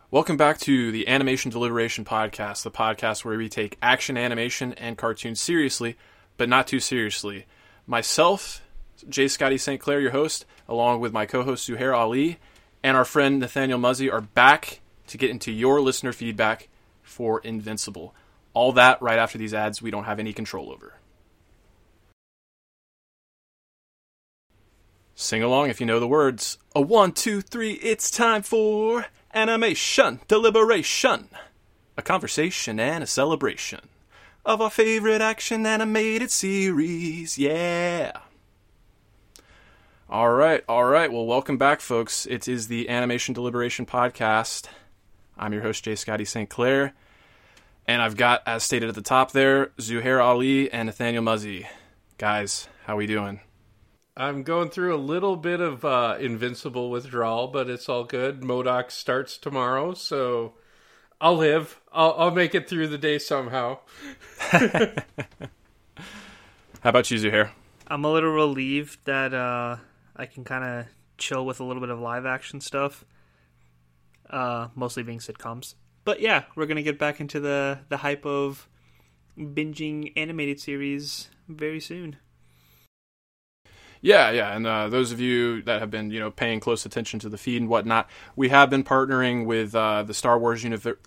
Welcome back to the Animation Deliberation Podcast, the podcast where we take action animation and cartoons seriously, but not too seriously. Myself, J. Scotty St. Clair, your host, along with my co-host Zuhair Ali, and our friend Nathaniel Muzzy are back to get into your listener feedback for Invincible. All that right after these ads we don't have any control over. Sing along if you know the words. A 1, 2, 3, it's time for Animation Deliberation. A conversation and a celebration of our favorite action animated series. Yeah. All right. Well, welcome back, folks. It is the Animation Deliberation Podcast. I'm your host, J. Scotty St. Clair. And I've got, as stated at the top there, Zuhair Ali and Nathaniel Muzzy. Guys, how we doing? I'm going through a little bit of Invincible withdrawal, but it's all good. MODOK starts tomorrow, so I'll live. I'll make it through the day somehow. How about you, Zuhair? I'm a little relieved that I can kind of chill with a little bit of live action stuff, mostly being sitcoms. But yeah, we're going to get back into the hype of binging animated series very soon. Yeah, and those of you that have been, paying close attention to the feed and whatnot, we have been partnering with the Star Wars Universe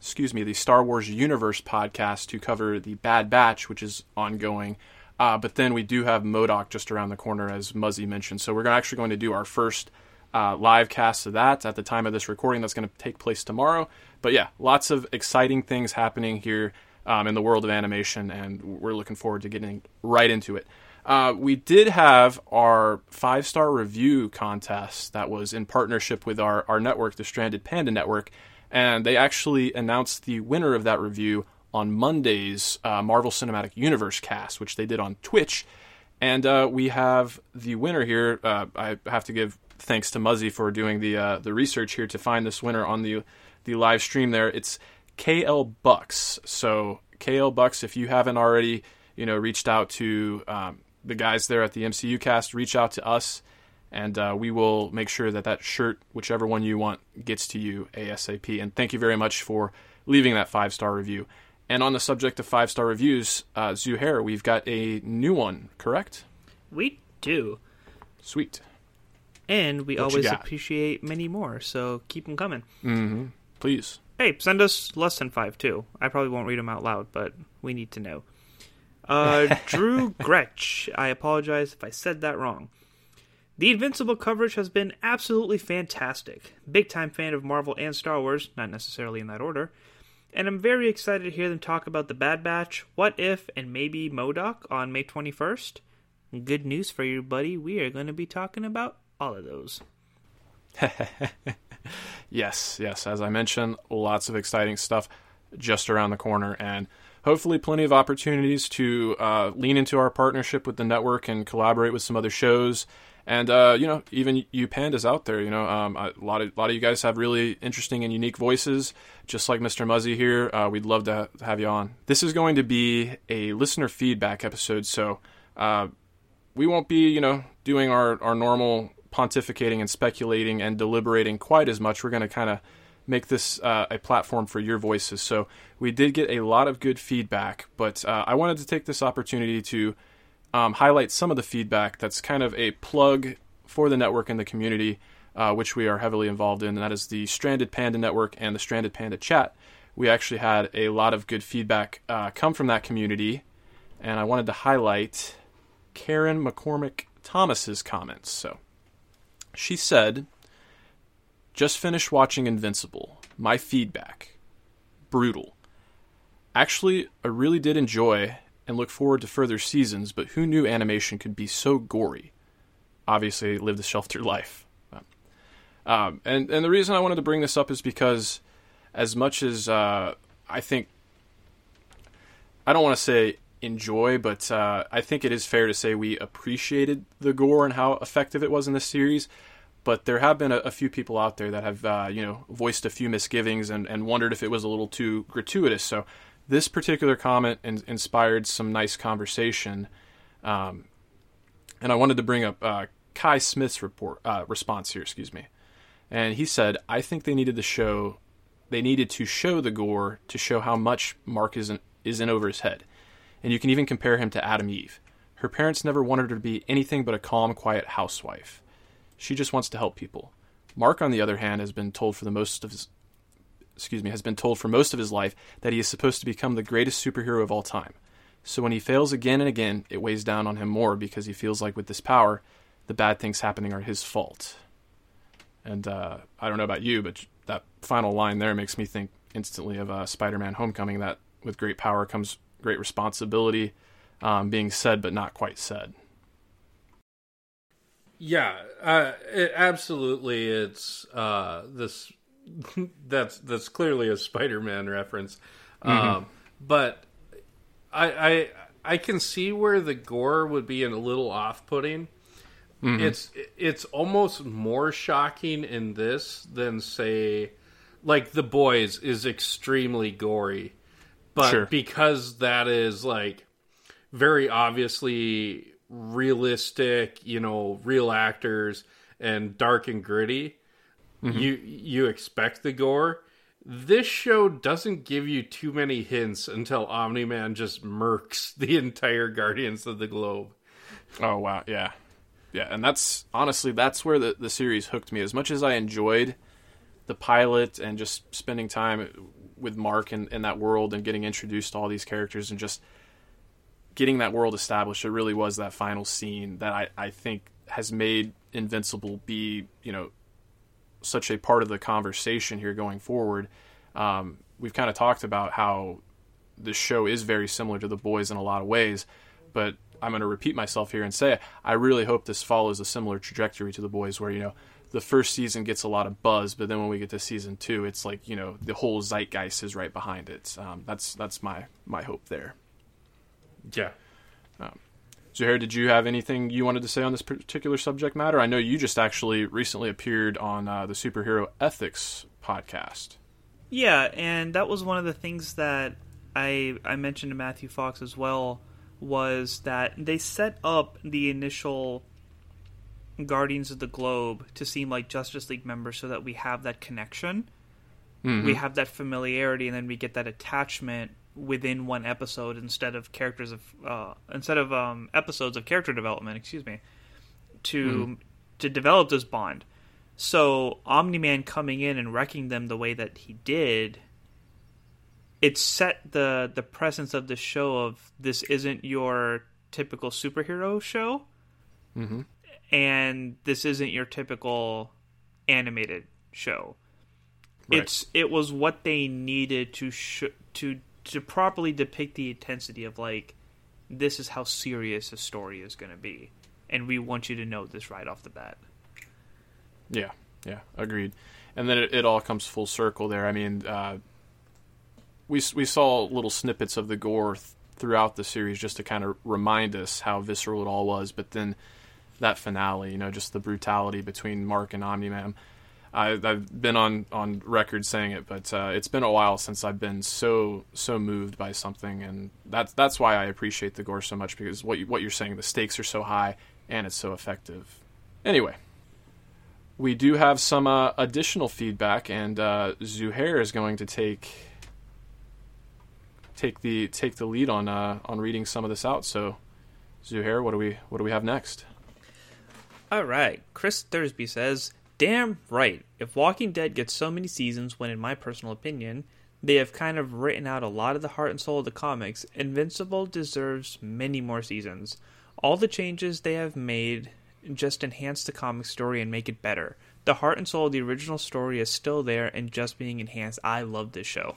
podcast to cover the Bad Batch, which is ongoing. But then we do have MODOK just around the corner, as Muzzy mentioned. So we're actually going to do our first live cast of that at the time of this recording. That's going to take place tomorrow. But yeah, lots of exciting things happening here in the world of animation, and we're looking forward to getting right into it. We did have our 5-star review contest that was in partnership with our network, the Stranded Panda Network, and they actually announced the winner of that review on Monday's Marvel Cinematic Universe cast, which they did on Twitch. And we have the winner here. I have to give thanks to Muzzy for doing the research here to find this winner on the live stream there. It's KL Bucks. So KL Bucks, if you haven't already, reached out to the guys there at the MCU cast, reach out to us, and we will make sure that shirt, whichever one you want, gets to you ASAP. And thank you very much for leaving that 5-star review. And on the subject of 5-star reviews, Zuhair, we've got a new one, correct? We do. Sweet. And we always appreciate many more, so keep them coming. Mm-hmm. Please. Hey, send us less than 5, too. I probably won't read them out loud, but we need to know. Drew Gretsch. I apologize if I said that wrong. The Invincible coverage has been absolutely fantastic. Big time fan of Marvel and Star Wars, not necessarily in that order. And I'm very excited to hear them talk about the Bad Batch, What If, and maybe MODOK on May 21st. Good news for you, buddy. We are going to be talking about all of those. Yes. As I mentioned, lots of exciting stuff just around the corner, and hopefully plenty of opportunities to lean into our partnership with the network and collaborate with some other shows. And, even you pandas out there, a lot of you guys have really interesting and unique voices, just like Mr. Muzzy here. We'd love to have you on. This is going to be a listener feedback episode, so we won't be, doing our normal pontificating and speculating and deliberating quite as much. We're going to kind of make this a platform for your voices. So we did get a lot of good feedback, but I wanted to take this opportunity to highlight some of the feedback that's kind of a plug for the network and the community, which we are heavily involved in, and that is the Stranded Panda Network and the Stranded Panda Chat. We actually had a lot of good feedback come from that community, and I wanted to highlight Karen McCormick Thomas's comments. So she said, "Just finished watching Invincible. My feedback. Brutal. Actually, I really did enjoy and look forward to further seasons, but who knew animation could be so gory? Obviously, lived a sheltered life." And the reason I wanted to bring this up is because as much as I think, I don't want to say enjoy, but I think it is fair to say we appreciated the gore and how effective it was in this series. But there have been a few people out there that have, voiced a few misgivings and wondered if it was a little too gratuitous. So this particular comment inspired some nice conversation. And I wanted to bring up Kai Smith's response here, And he said, "I think they needed the show they needed to show the gore to show how much Mark is in over his head. And you can even compare him to Adam Eve. Her parents never wanted her to be anything but a calm, quiet housewife. She just wants to help people. Mark, on the other hand, has been told for most of his life that he is supposed to become the greatest superhero of all time. So when he fails again and again, it weighs down on him more because he feels like with this power, the bad things happening are his fault. And I don't know about you, but that final line there makes me think instantly of Spider-Man Homecoming, that with great power comes great responsibility, being said but not quite said. Yeah, absolutely. It's this that's clearly a Spider-Man reference, but I can see where the gore would be a little off-putting. It's almost more shocking in this than, say, like The Boys is extremely gory, but because that is like very obviously realistic, real actors and dark and gritty, you expect the gore. This show doesn't give you too many hints until Omni-Man just murks the entire Guardians of the Globe. Oh, wow. Yeah. Yeah, and that's where the series hooked me. As much as I enjoyed the pilot and just spending time with Mark in that world and getting introduced to all these characters and just getting that world established, it really was that final scene that I think has made Invincible be, such a part of the conversation here going forward. We've kind of talked about how this show is very similar to The Boys in a lot of ways, but I'm going to repeat myself here and say I really hope this follows a similar trajectory to The Boys, where the first season gets a lot of buzz, but then when we get to season 2, it's like the whole zeitgeist is right behind it. That's my hope there. Yeah. Zuhair, did you have anything you wanted to say on this particular subject matter? I know you just actually recently appeared on the Superhero Ethics podcast. Yeah, and that was one of the things that I mentioned to Matthew Fox as well, was that they set up the initial Guardians of the Globe to seem like Justice League members so that we have that connection. We have that familiarity, and then we get that attachment within one episode instead of episodes of character development, to develop this bond. So Omni-Man coming in and wrecking them the way that he did, it set the presence of the show of this isn't your typical superhero show, and this isn't your typical animated show. Right. It was what they needed to properly depict the intensity of, like, this is how serious a story is going to be, and we want you to know this right off the bat. Yeah, agreed. And then it all comes full circle there. I mean, we saw little snippets of the gore throughout the series just to kind of remind us how visceral it all was, but then that finale, just the brutality between Mark and Omni-Man. I've been on record saying it, but it's been a while since I've been so moved by something, and that's why I appreciate the gore so much, because what you're saying, the stakes are so high and it's so effective. Anyway, we do have some additional feedback, and Zuhair is going to take the lead on reading some of this out. So, Zuhair, what do we have next? All right, Chris Thursby says, damn right. If Walking Dead gets so many seasons when, in my personal opinion, they have kind of written out a lot of the heart and soul of the comics, Invincible deserves many more seasons. All the changes they have made just enhance the comic story and make it better. The heart and soul of the original story is still there and just being enhanced. I love this show.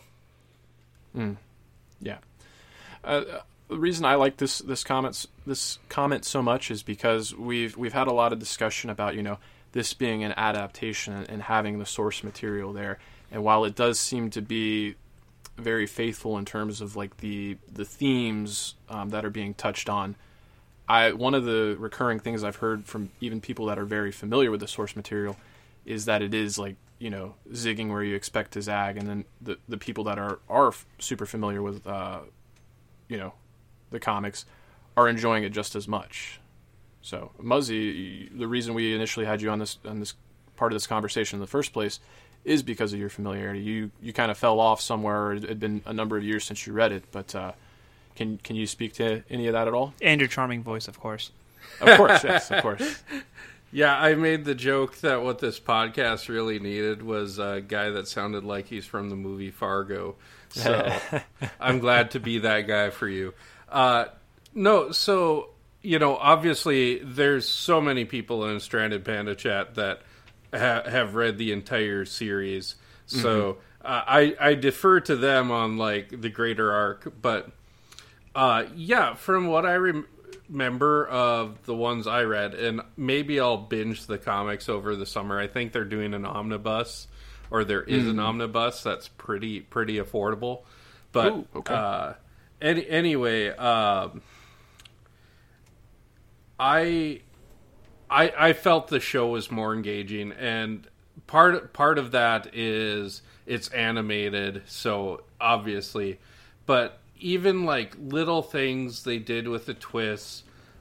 Yeah. The reason I like this comment so much is because we've had a lot of discussion about, this being an adaptation and having the source material there. And while it does seem to be very faithful in terms of like the themes that are being touched on, one of the recurring things I've heard from even people that are very familiar with the source material is that it is like, zigging where you expect to zag, and then the people that are super familiar with the comics are enjoying it just as much. So, Muzzy, the reason we initially had you on this part of this conversation in the first place is because of your familiarity. You kind of fell off somewhere. It had been a number of years since you read it, but can you speak to any of that at all? And your charming voice, of course. Of course, yes, of course. Yeah, I made the joke that what this podcast really needed was a guy that sounded like he's from the movie Fargo. So I'm glad to be that guy for you. No, so, obviously there's so many people in Stranded Panda Chat that have read the entire series. So I defer to them on, like, the greater arc. But, from what I remember of the ones I read, and maybe I'll binge the comics over the summer. I think they're doing an omnibus, or there is an omnibus that's pretty affordable. But Ooh, okay. Anyway, I felt the show was more engaging, and part of that is it's animated, so obviously, but even like little things they did with the twists,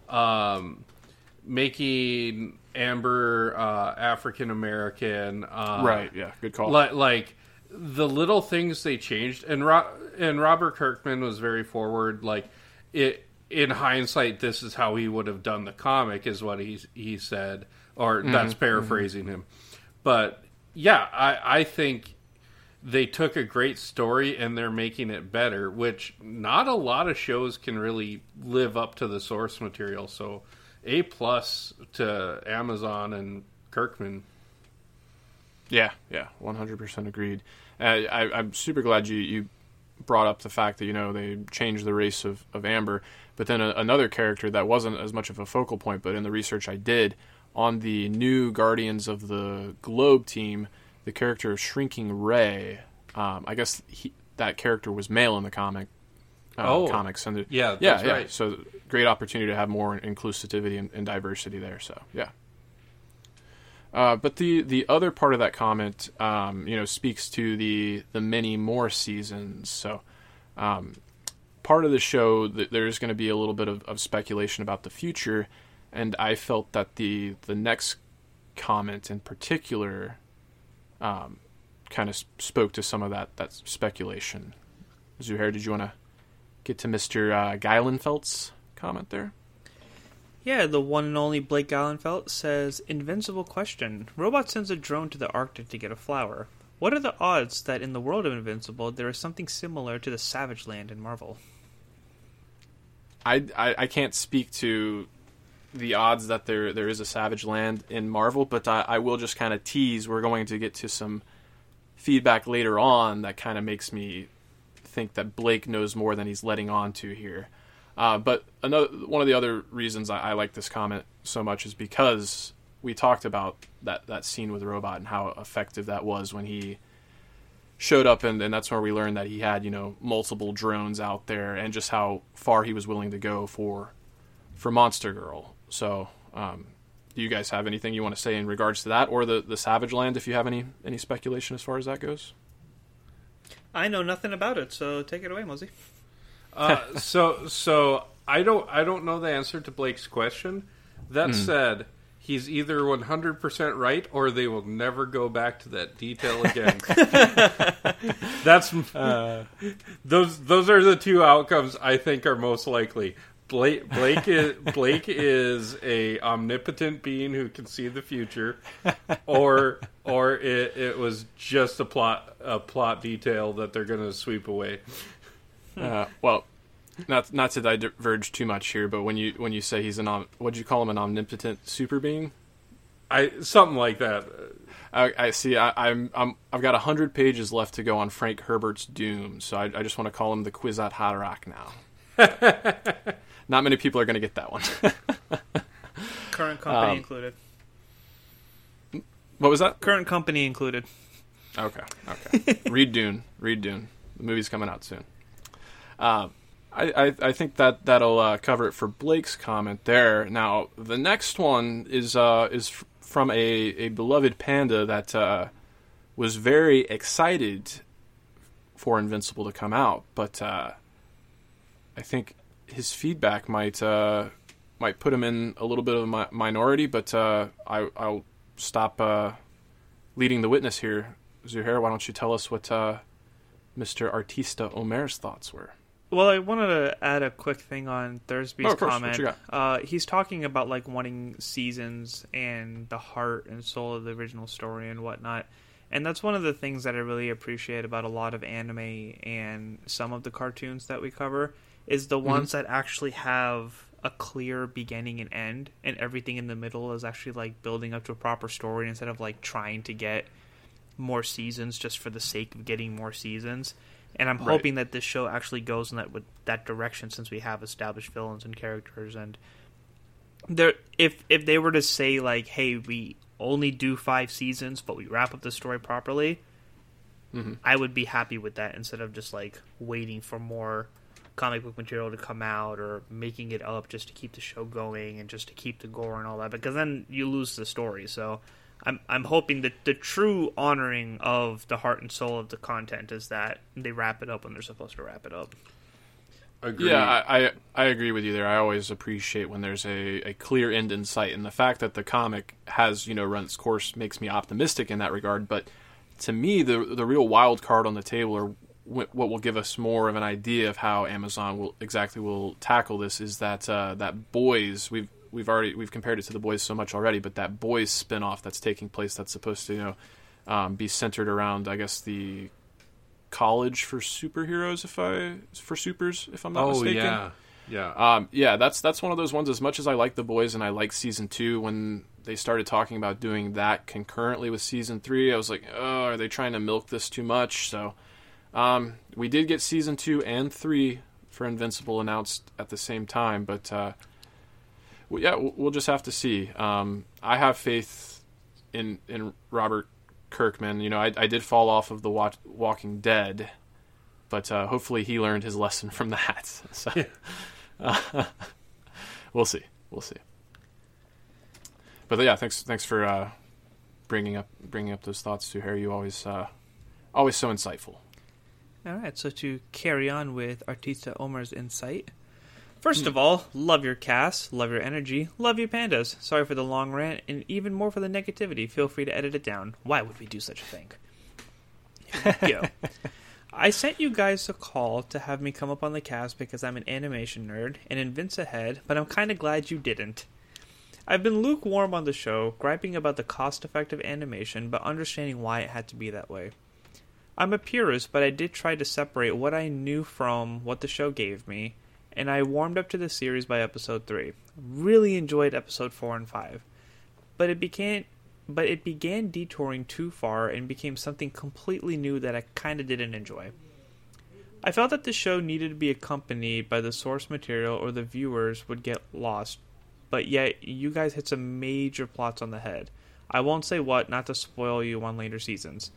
making Amber African American, Right, yeah, good call. like the little things they changed, and Robert Kirkman was very forward. Like, it in hindsight, this is how he would have done the comic, is what he said, or that's paraphrasing him. But yeah, I think they took a great story and they're making it better, which not a lot of shows can really live up to the source material. So A+ to Amazon and Kirkman. Yeah, 100% agreed. I'm super glad you brought up the fact that, they changed the race of Amber, but then another character that wasn't as much of a focal point, but in the research I did, on the new Guardians of the Globe team, the character of Shrinking Ray, I guess that character was male in the comics. And That's right. So great opportunity to have more inclusivity and diversity there. So yeah. But the other part of that comment, speaks to the many more seasons. So part of the show, there's going to be a little bit of speculation about the future, and I felt that the next comment in particular kind of spoke to some of that speculation. Zuhair, did you want to get to Mr. Geilenfeld's comment there? Yeah, the one and only Blake Geilenfeld says, Invincible question. Robot sends a drone to the Arctic to get a flower. What are the odds that in the world of Invincible there is something similar to the Savage Land in Marvel? I can't speak to the odds that there is a Savage Land in Marvel, but I will just kind of tease. We're going to get to some feedback later on that kind of makes me think that Blake knows more than he's letting on to here. But one of the other reasons I like this comment so much is because we talked about that scene with the robot and how effective that was when he showed up, and that's where we learned that he had multiple drones out there, and just how far he was willing to go for Monster Girl. So do you guys have anything you want to say in regards to that, or the Savage Land, if you have any speculation as far as that goes? I know nothing about it, so take it away, Mosey. So I don't know the answer to Blake's question. That said, he's either 100% right, or they will never go back to that detail again. That's those are the two outcomes I think are most likely. Blake is a omnipotent being who can see the future, or it was just a plot detail that they're going to sweep away. Well, not to diverge too much here, but when you say he's what'd you call him, an omnipotent super being? Something like that. I see. I've got 100 pages left to go on Frank Herbert's Doom, so I just want to call him the Kwisatz Haderach now. Not many people are going to get that one. Current company included. What was that? Current company included. Okay. Read Dune. The movie's coming out soon. I think that'll cover it for Blake's comment there. Now, the next one is from a beloved panda that was very excited for Invincible to come out, but I think his feedback might put him in a little bit of a minority. But I'll stop leading the witness here. Zuhair, why don't you tell us what Mr. Artista Omer's thoughts were? Well, I wanted to add a quick thing on Thursby's of course. comment. What you got? He's talking about like wanting seasons and the heart and soul of the original story and whatnot. And that's one of the things that I really appreciate about a lot of anime and some of the cartoons that we cover is the ones that actually have a clear beginning and end, and everything in the middle is actually like building up to a proper story instead of like trying to get more seasons just for the sake of getting more seasons. And I'm hoping that this show actually goes in that direction, since we have established villains and characters. And if they were to say like, "Hey, we only do 5 seasons, but we wrap up the story properly," I would be happy with that instead of just like waiting for more comic book material to come out or making it up just to keep the show going and just to keep the gore and all that. Because then you lose the story. So I'm hoping that the true honoring of the heart and soul of the content is that they wrap it up when they're supposed to wrap it up. Agreed. Yeah, I agree with you there. I always appreciate when there's a clear end in sight, and the fact that the comic has run its course makes me optimistic in that regard. But to me, the real wild card on the table, or what will give us more of an idea of how Amazon will tackle this, is that Boys. We've compared it to The Boys so much already, but that Boys spinoff that's taking place, that's supposed to be centered around, I guess, the college for superheroes, if I'm not mistaken. Yeah. That's one of those ones. As much as I like The Boys and I like season 2, when they started talking about doing that concurrently with season 3, I was like, oh, are they trying to milk this too much? So we did get season 2 and 3 for Invincible announced at the same time, but we'll just have to see. I have faith in Robert Kirkman. I did fall off of The Walking Dead, but hopefully he learned his lesson from that. So we'll see. But yeah, thanks for bringing up those thoughts, Zuhair. You always so insightful. All right, so to carry on with Artista Omer's insight. First of all, love your cast, love your energy, love your pandas. Sorry for the long rant, and even more for the negativity. Feel free to edit it down. Why would we do such a thing? Here we go. I sent you guys a call to have me come up on the cast because I'm an animation nerd and in Vince ahead, but I'm kind of glad you didn't. I've been lukewarm on the show, griping about the cost-effective animation, but understanding why it had to be that way. I'm a purist, but I did try to separate what I knew from what the show gave me, and I warmed up to the series by episode 3. Really enjoyed episode 4 and 5. But it began detouring too far and became something completely new that I kind of didn't enjoy. I felt that the show needed to be accompanied by the source material or the viewers would get lost, but yet you guys hit some major plots on the head. I won't say what, not to spoil you on later seasons.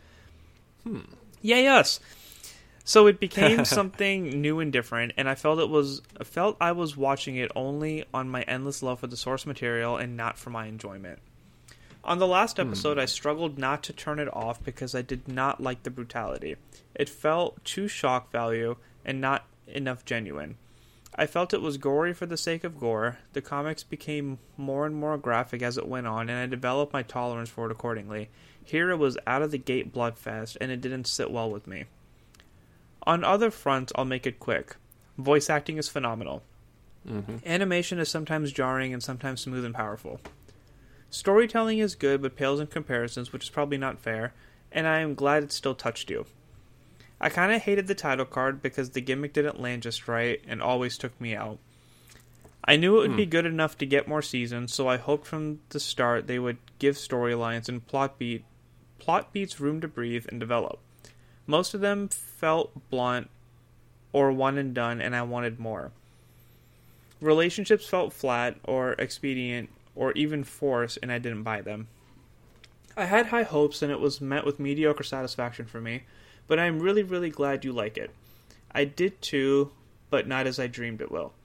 Yay us! So it became something new and different, and I felt I was watching it only on my endless love for the source material and not for my enjoyment. On the last episode, I struggled not to turn it off because I did not like the brutality. It felt too shock value and not enough genuine. I felt it was gory for the sake of gore. The comics became more and more graphic as it went on, and I developed my tolerance for it accordingly. Here it was out of the gate bloodfest, and it didn't sit well with me. On other fronts, I'll make it quick. Voice acting is phenomenal. Animation is sometimes jarring and sometimes smooth and powerful. Storytelling is good, but pales in comparisons, which is probably not fair, and I am glad it still touched you. I kind of hated the title card because the gimmick didn't land just right and always took me out. I knew it would be good enough to get more seasons, so I hoped from the start they would give storylines and plot beats room to breathe and develop. Most of them felt blunt or one and done, and I wanted more. Relationships felt flat or expedient or even forced, and I didn't buy them. I had high hopes, and it was met with mediocre satisfaction for me, but I'm really, really glad you like it. I did too, but not as I dreamed it will.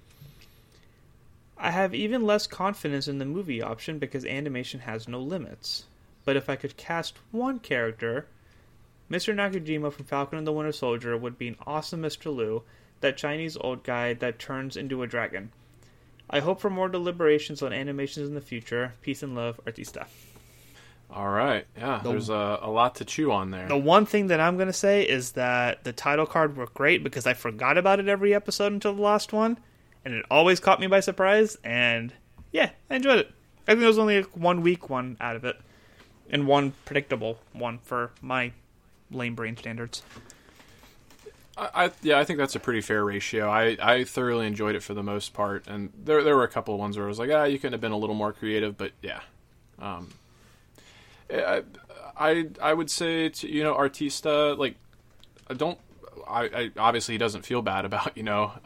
I have even less confidence in the movie option because animation has no limits. But if I could cast one character, Mr. Nakajima from Falcon and the Winter Soldier would be an awesome Mr. Liu, that Chinese old guy that turns into a dragon. I hope for more deliberations on animations in the future. Peace and love, Artista. All right. Yeah, there's a lot to chew on there. The one thing that I'm going to say is that the title card were great because I forgot about it every episode until the last one, and it always caught me by surprise, and yeah, I enjoyed it. I think there was only 1 weak one out of it, and one predictable one for my lame brain standards. I think that's a pretty fair ratio. I thoroughly enjoyed it for the most part, and there were a couple of ones where I was like, you couldn't have been a little more creative, but yeah. I would say to, Artista, like, I obviously he doesn't feel bad about,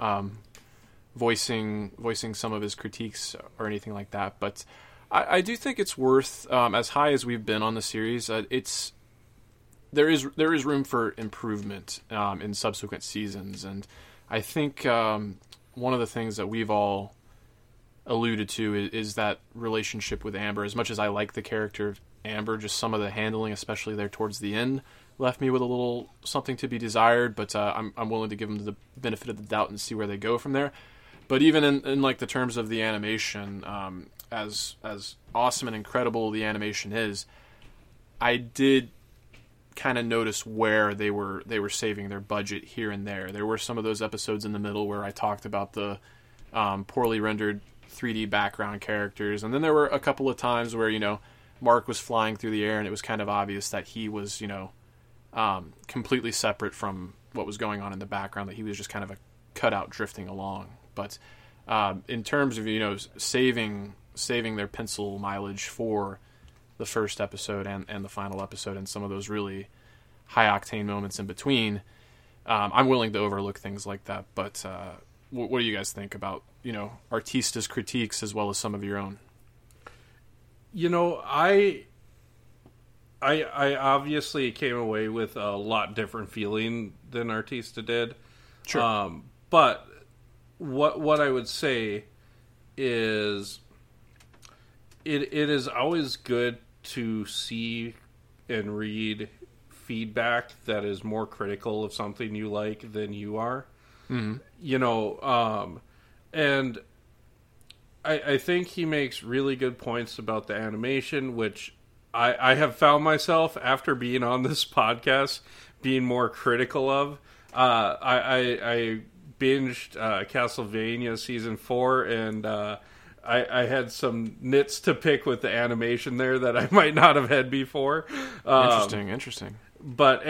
voicing some of his critiques or anything like that, but I do think it's worth, as high as we've been on the series, there is room for improvement in subsequent seasons, and I think one of the things that we've all alluded to is that relationship with Amber. As much as I like the character of Amber, just some of the handling, especially there towards the end, left me with a little something to be desired, but I'm willing to give them the benefit of the doubt and see where they go from there. But even in like the terms of the animation, as awesome and incredible the animation is, I did kind of notice where they were saving their budget here and there. There were some of those episodes in the middle where I talked about the poorly rendered 3D background characters, and then there were a couple of times where Mark was flying through the air and it was kind of obvious that he was completely separate from what was going on in the background, that he was just kind of a cutout drifting along. But in terms of saving their pencil mileage for the first episode and the final episode and some of those really high octane moments in between, I'm willing to overlook things like that. But what do you guys think about Artista's critiques as well as some of your own? I obviously came away with a lot different feeling than Artista did. Sure. But what I would say is it is always good to see and read feedback that is more critical of something you like than you are. Mm-hmm. And I think he makes really good points about the animation, which I have found myself, after being on this podcast, being more critical of. I binged Castlevania Season 4, and I had some nits to pick with the animation there that I might not have had before. Interesting. But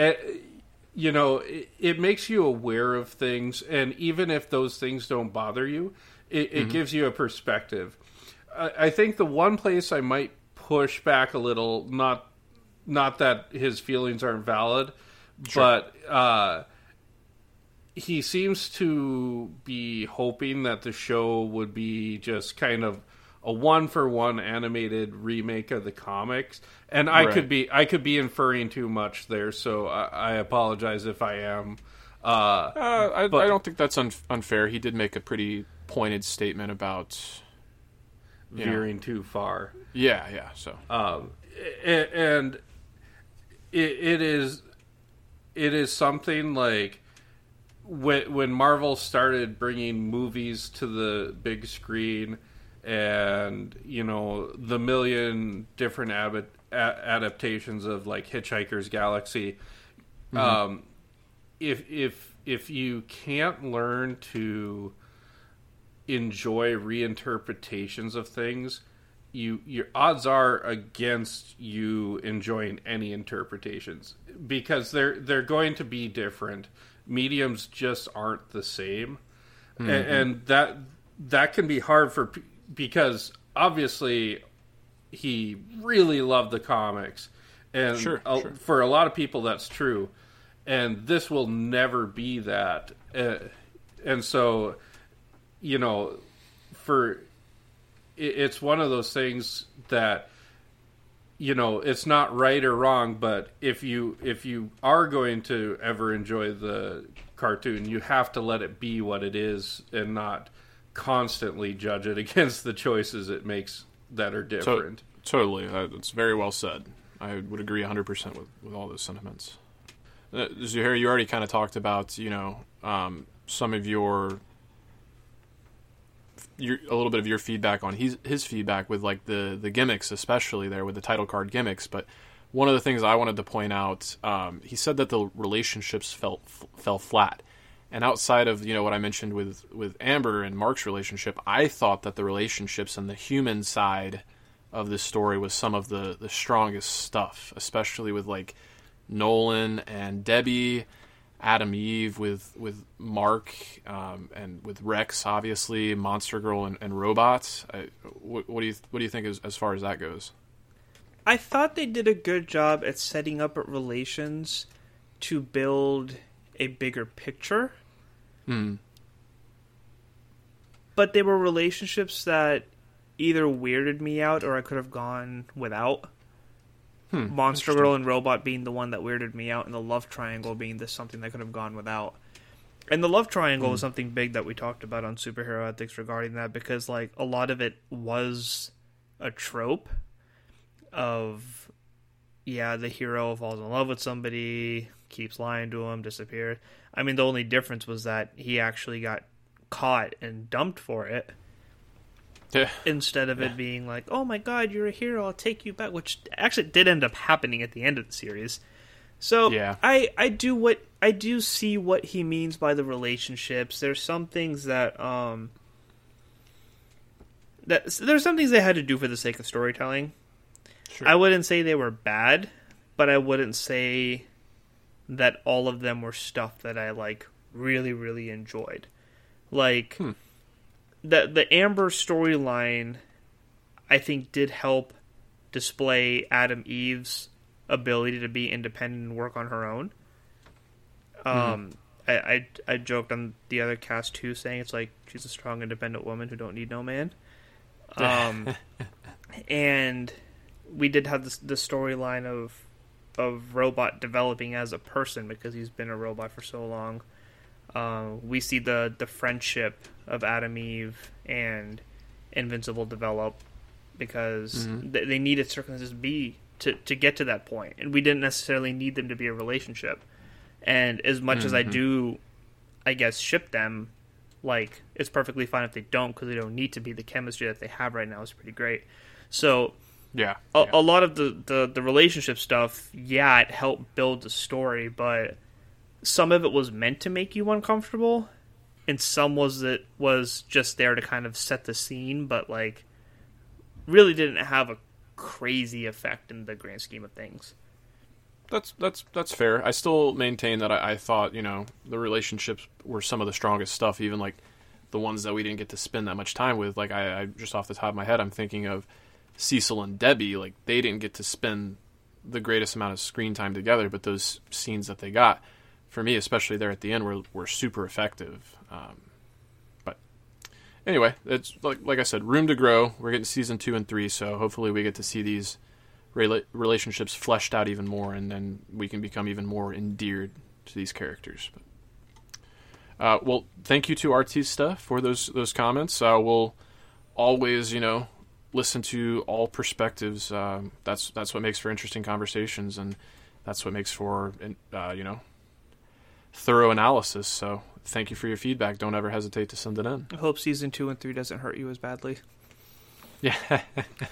it makes you aware of things, and even if those things don't bother you, it gives you a perspective. I think the one place I might push back a little, not that his feelings aren't valid, sure, but he seems to be hoping that the show would be just kind of a one-for-one animated remake of the comics, and I could be inferring too much there, so I apologize if I am. I don't think that's unfair. He did make a pretty pointed statement about veering too far. Yeah. So, and it is something like when Marvel started bringing movies to the big screen, and the million different adaptations of like Hitchhiker's Galaxy. Mm-hmm. If you can't learn to enjoy reinterpretations of things, your odds are against you enjoying any interpretations, because they're going to be different. Mediums just aren't the same, mm-hmm, and that can be hard because obviously he really loved the comics, and sure. For a lot of people that's true, and this will never be that, and so it's one of those things that it's not right or wrong, but if you are going to ever enjoy the cartoon, you have to let it be what it is and not constantly judge it against the choices it makes that are different. Totally. That's very well said. I would agree 100% with all those sentiments. Zuhair, you already kind of talked about, some of your a little bit of your feedback on his feedback with like the gimmicks, especially there with the title card gimmicks. But one of the things I wanted to point out, he said that the relationships fell flat. And outside of, what I mentioned with Amber and Mark's relationship, I thought that the relationships and the human side of this story was some of the strongest stuff, especially with like Nolan and Debbie, Adam Eve with Mark, and with Rex, obviously, Monster Girl and Robots. What do you think as far as that goes? I thought they did a good job at setting up relations to build a bigger picture. But they were relationships that either weirded me out or I could have gone without. Monster Girl and Robot being the one that weirded me out, and the love triangle being something that could have gone without. And the love triangle was something big that we talked about on Superhero Ethics regarding that, because like a lot of it was a trope of, the hero falls in love with somebody, keeps lying to him, disappears. I mean, the only difference was that he actually got caught and dumped for it. Yeah. Instead of it being like, oh my god, you're a hero, I'll take you back, which actually did end up happening at the end of the series. So I do see what he means by the relationships. There's some things that there's some things they had to do for the sake of storytelling. Sure. I wouldn't say they were bad, but I wouldn't say that all of them were stuff that I like really, really enjoyed. Like the Amber storyline, I think, did help display Adam Eve's ability to be independent and work on her own. I joked on the other cast too, saying it's like she's a strong, independent woman who don't need no man. And we did have the storyline of Robot developing as a person because he's been a robot for so long. We see the friendship of Adam Eve and Invincible develop because they needed circumstances to get to that point, and we didn't necessarily need them to be a relationship. And as much as I do, I guess, ship them, like, it's perfectly fine if they don't, because they don't need to be. The chemistry that they have right now is pretty great. So a lot of the relationship stuff, it helped build the story, but some of it was meant to make you uncomfortable, and some was just there to kind of set the scene, but like really didn't have a crazy effect in the grand scheme of things. That's fair. I still maintain that I thought, the relationships were some of the strongest stuff, even like the ones that we didn't get to spend that much time with. Like I just off the top of my head, I'm thinking of Cecil and Debbie. Like they didn't get to spend the greatest amount of screen time together, but those scenes that they got, for me, especially there at the end, were super effective. But anyway, it's like I said, room to grow. We're getting season 2 and 3, so hopefully we get to see these relationships fleshed out even more, and then we can become even more endeared to these characters. Well, thank you to Artista for those comments. We'll always, listen to all perspectives. That's what makes for interesting conversations, and that's what makes for thorough analysis. So thank you for your feedback. Don't ever hesitate to send it in. I hope season 2 and 3 doesn't hurt you as badly. Yeah.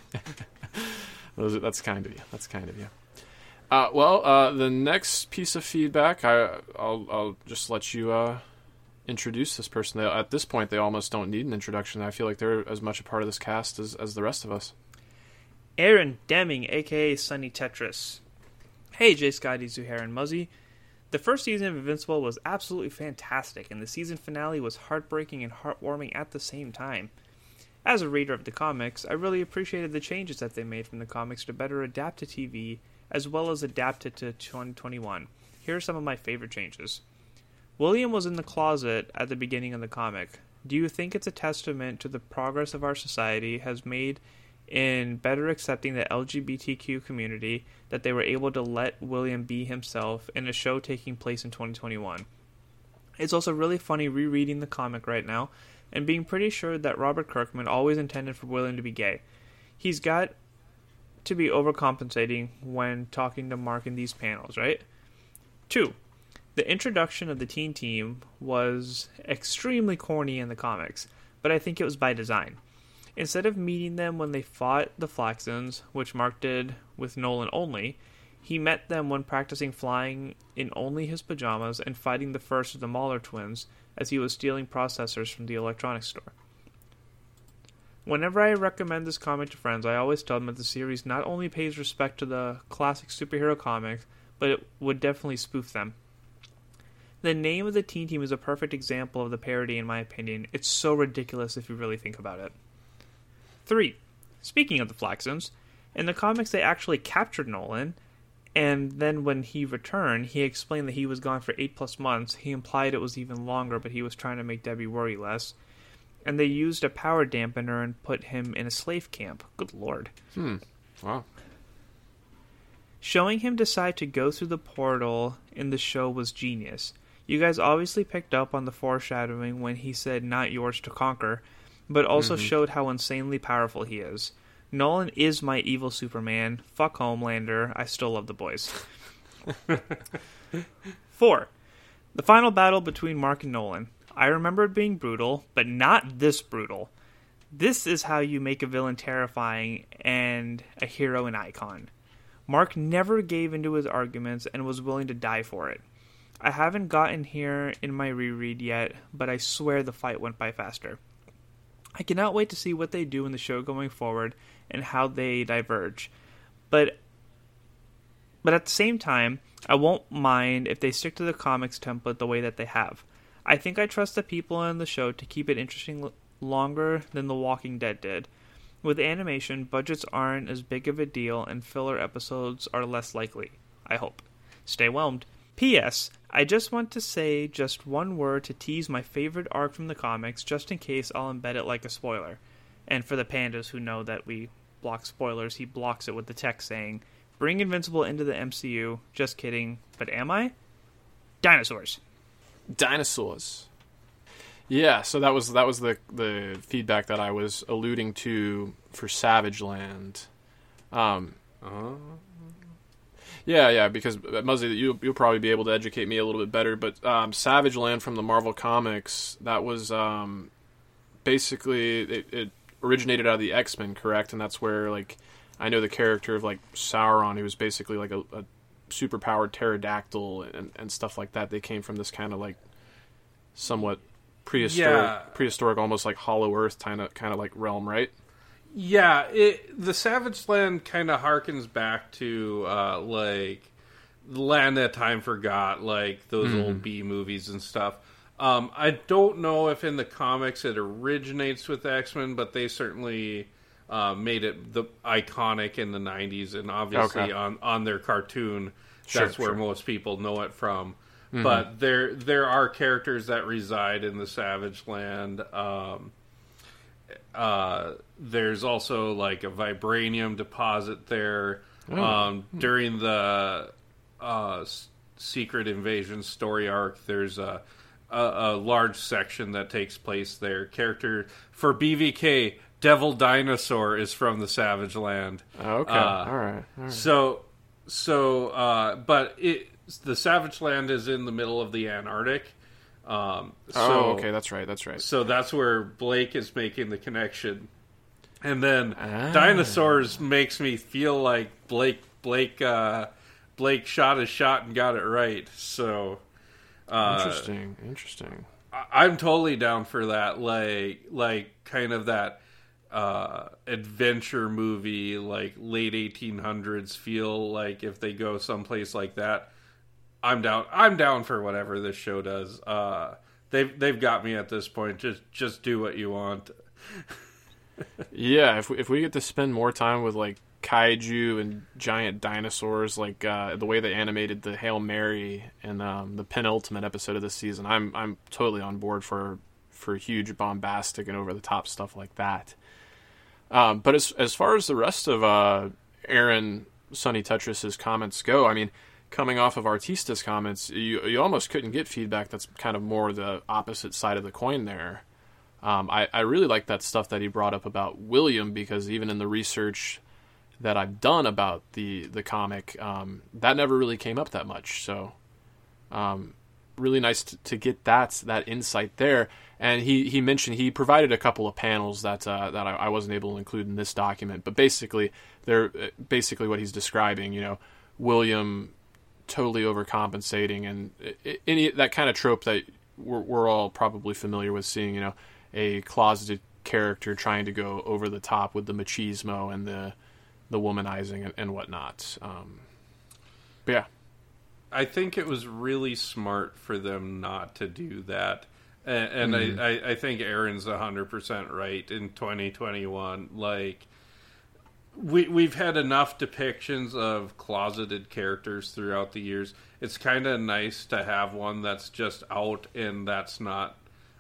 That's kind of you. The next piece of feedback, I'll just let you introduce this person. At this point, they almost don't need an introduction. I feel like they're as much a part of this cast as the rest of us. Aaron Deming, a.k.a. Sunny Tetris. Hey, Jay, Scotty, Zuhair, and Muzzy. The first season of Invincible was absolutely fantastic, and the season finale was heartbreaking and heartwarming at the same time. As a reader of the comics, I really appreciated the changes that they made from the comics to better adapt to TV, as well as adapt it to 2021. Here are some of my favorite changes. William was in the closet at the beginning of the comic. Do you think it's a testament to the progress of our society has made in better accepting the LGBTQ community that they were able to let William be himself in a show taking place in 2021? It's also really funny rereading the comic right now and being pretty sure that Robert Kirkman always intended for William to be gay. He's got to be overcompensating when talking to Mark in these panels, right? 2. The introduction of the teen team was extremely corny in the comics, but but I think it was by design. Instead of meeting them when they fought the Flaxlands, which Mark did with Nolan only, he met them when practicing flying in only his pajamas and fighting the first of the Mahler twins as he was stealing processors from the electronics store. Whenever I recommend this comic to friends, I always tell them that the series not only pays respect to the classic superhero comics, but it would definitely spoof them. The name of the Teen Team is a perfect example of the parody in my opinion. It's so ridiculous if you really think about it. 3. Speaking of the Flaxlands, in the comics they actually captured Nolan, and then when he returned, he explained that he was gone for 8+ months. He implied it was even longer, but he was trying to make Debbie worry less. And they used a power dampener and put him in a slave camp. Good lord. Wow. Showing him decide to go through the portal in the show was genius. You guys obviously picked up on the foreshadowing when he said, "Not yours to conquer," but also showed how insanely powerful he is. Nolan is my evil Superman. Fuck Homelander. I still love the boys. 4. The final battle between Mark and Nolan. I remember it being brutal, but not this brutal. This is how you make a villain terrifying and a hero an icon. Mark never gave into his arguments and was willing to die for it. I haven't gotten here in my reread yet, but I swear the fight went by faster. I cannot wait to see what they do in the show going forward and how they diverge. But at the same time, I won't mind if they stick to the comics template the way that they have. I think I trust the people in the show to keep it interesting longer than The Walking Dead did. With animation, budgets aren't as big of a deal and filler episodes are less likely. I hope. Stay whelmed. P.S. I just want to say just one word to tease my favorite arc from the comics, just in case I'll embed it like a spoiler. And for the pandas who know that we block spoilers, he blocks it with the text saying, "Bring Invincible into the MCU. Just kidding. But am I? Dinosaurs." Dinosaurs. Yeah, so that was the feedback that I was alluding to for Savage Land. Yeah, because Muzzy, you'll probably be able to educate me a little bit better. But Savage Land from the Marvel Comics, that was basically it originated out of the X-Men, correct? And that's where I know the character of Sauron, who was basically a superpowered pterodactyl and stuff like that. They came from this kind of somewhat prehistoric, almost like Hollow Earth kind of realm, right? Yeah, the Savage Land kind of harkens back to the Land That Time Forgot, those old B movies and stuff. I don't know if in the comics it originates with X-Men, but they certainly made it iconic in the 90s, and obviously on their cartoon, that's where most people know it from. But there are characters that reside in the Savage Land. There's also a vibranium deposit there. During the Secret Invasion story arc, there's a large section that takes place there. Character for BVK, Devil Dinosaur is from the Savage Land. Okay, all right. But the Savage Land is in the middle of the Antarctic. Okay, that's right. So that's where Blake is making the connection. And then Dinosaurs makes me feel like Blake shot his shot and got it right. So interesting. I'm totally down for that. Kind of that adventure movie, late 1800s feel. If they go someplace like that, I'm down for whatever this show does. They've got me at this point. Just do what you want. Yeah, if we get to spend more time with kaiju and giant dinosaurs, the way they animated the Hail Mary and the penultimate episode of this season, I'm totally on board for huge bombastic and over the top stuff like that. But as far as the rest of Aaron Sonny Tetris's comments go, I mean, coming off of Artista's comments, you almost couldn't get feedback that's kind of more the opposite side of the coin there. I really like that stuff that he brought up about William, because even in the research that I've done about the comic, that never really came up that much. So really nice to get that insight there. And he mentioned he provided a couple of panels that I wasn't able to include in this document, but basically what he's describing, William totally overcompensating, and any that kind of trope that we're all probably familiar with seeing, a closeted character trying to go over the top with the machismo and the womanizing and whatnot. But yeah. I think it was really smart for them not to do that. And I think Aaron's 100% right in 2021. Like, we've had enough depictions of closeted characters throughout the years. It's kind of nice to have one that's just out, and that's not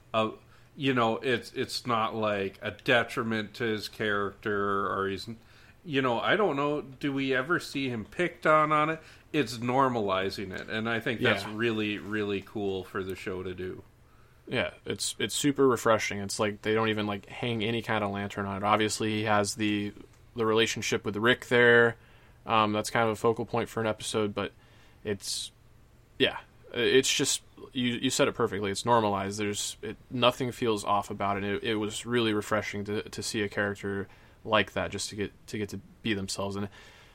it's not like a detriment to his character, or he's, I don't know, do we ever see him picked on it? It's normalizing it, and I think that's really, really cool for the show to do. Yeah, it's super refreshing. It's like they don't even like hang any kind of lantern on it. Obviously, he has the relationship with Rick there. That's kind of a focal point for an episode, but it's just you said it perfectly. It's normalized. Nothing feels off about it. It was really refreshing to see a character like that, just to get to be themselves. And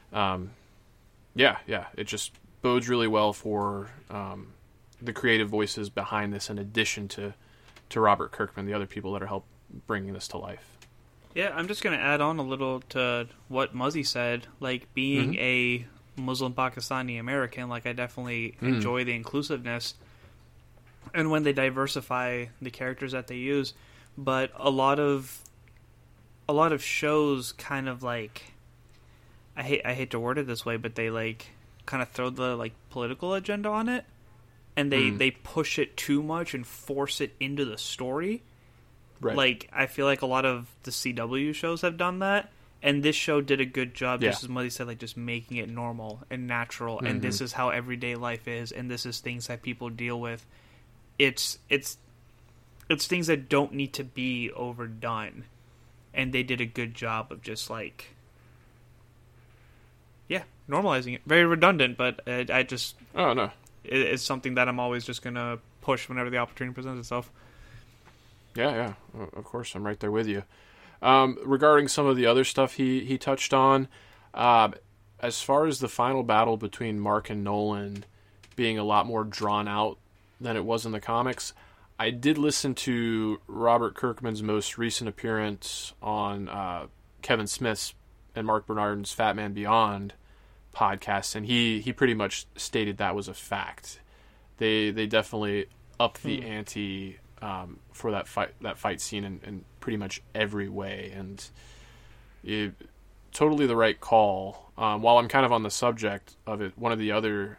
it just bodes really well for the creative voices behind this, in addition to Robert Kirkman, the other people that are help bringing this to life. Yeah, I'm just going to add on a little to what Muzzy said. Like, being a Muslim Pakistani American, like, I definitely enjoy the inclusiveness and when they diversify the characters that they use. But a lot of shows kind of like, I hate to word it this way, but they like kind of throw the like political agenda on it, and they push it too much and force it into the story. Right. Like, I feel like a lot of the CW shows have done that, and this show did a good job, just as Muddy said, like, just making it normal and natural, and this is how everyday life is, and this is things that people deal with. It's things that don't need to be overdone, and they did a good job of just, like, normalizing it. Very redundant, but I just... Oh, no. It's something that I'm always just going to push whenever the opportunity presents itself. Yeah, of course, I'm right there with you. Regarding some of the other stuff he touched on, as far as the final battle between Mark and Nolan being a lot more drawn out than it was in the comics, I did listen to Robert Kirkman's most recent appearance on Kevin Smith's and Mark Bernardin's Fat Man Beyond podcast, and he pretty much stated that was a fact. They definitely upped the ante for that fight scene in pretty much every way, and totally the right call. While I'm kind of on the subject of it, one of the other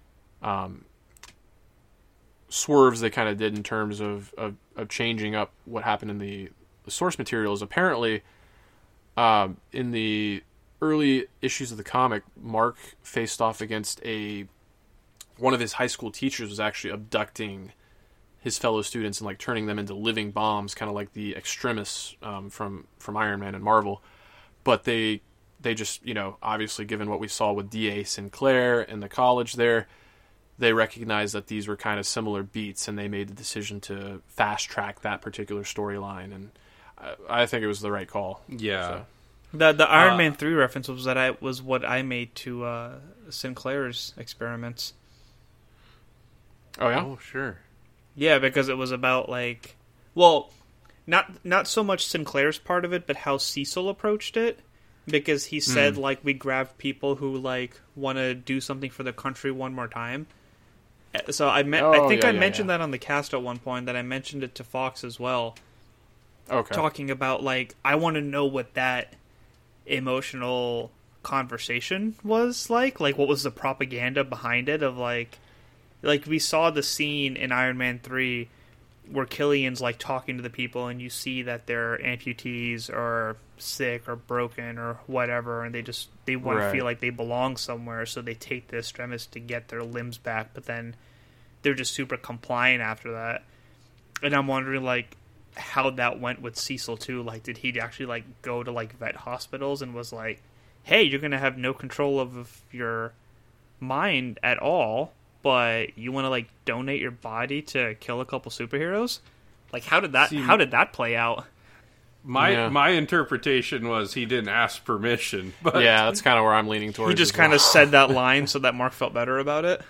swerves they kind of did in terms of changing up what happened in the source material is apparently in the early issues of the comic, Mark faced off against one of his high school teachers was actually abducting his fellow students and like turning them into living bombs, kind of like the Extremis from Iron Man and Marvel. But they just, obviously given what we saw with D.A. Sinclair and the college there, they recognized that these were kind of similar beats, and they made the decision to fast track that particular storyline, and I think it was the right call. Yeah. So. The Iron Man 3 reference was what I made to Sinclair's experiments. Oh yeah? Oh, sure. Yeah, because it was about, like... Well, not so much Sinclair's part of it, but how Cecil approached it. Because he said, like, we grab people who, like, want to do something for the country one more time. So I mentioned that on the cast at one point, that I mentioned it to Fox as well. Okay. Talking about, like, I want to know what that emotional conversation was like what was the propaganda behind it, of like we saw the scene in Iron Man 3 where Killian's like talking to the people, and you see that they're amputees or sick or broken or whatever, and they want to feel like they belong somewhere, so they take the Extremis to get their limbs back, but then they're just super compliant after that. And I'm wondering, like, how that went with Cecil too. Like, did he actually like go to like vet hospitals and was like, hey, you're gonna have no control of your mind at all, but you want to like donate your body to kill a couple superheroes? Like, how did that play out? My interpretation was he didn't ask permission. But yeah, that's kind of where I'm leaning towards. He just kind of said that line so that Mark felt better about it.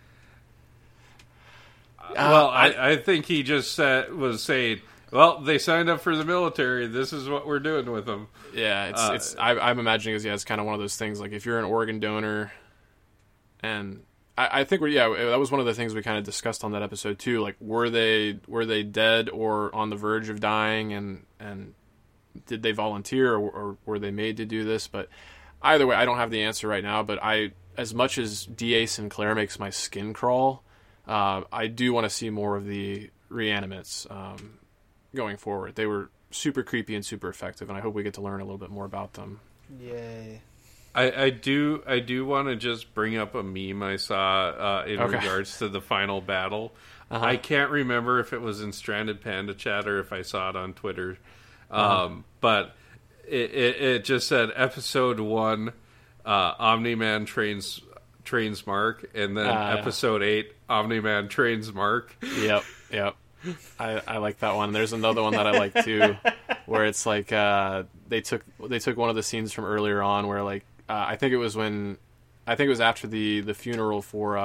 Well, I think he just was saying, well, they signed up for the military. This is what we're doing with them. Yeah, I'm imagining it's kind of one of those things. Like if you're an organ donor, and I think that was one of the things we kind of discussed on that episode too. Like were they dead or on the verge of dying, and did they volunteer or were they made to do this? But either way, I don't have the answer right now. But as much as D.A. Sinclair makes my skin crawl, I do want to see more of the Reanimates going forward. They were super creepy and super effective, and I hope we get to learn a little bit more about them. Yay. I do want to just bring up a meme I saw in regards to the final battle. Uh-huh. I can't remember if it was in Stranded Panda Chat or if I saw it on Twitter. But it just said episode 1, Omni-Man trains Mark, and then episode 8, Omni-Man trains Mark. Yep. I like that one. There's another one that I like too, where it's like they took one of the scenes from earlier on where like I think it was after the funeral for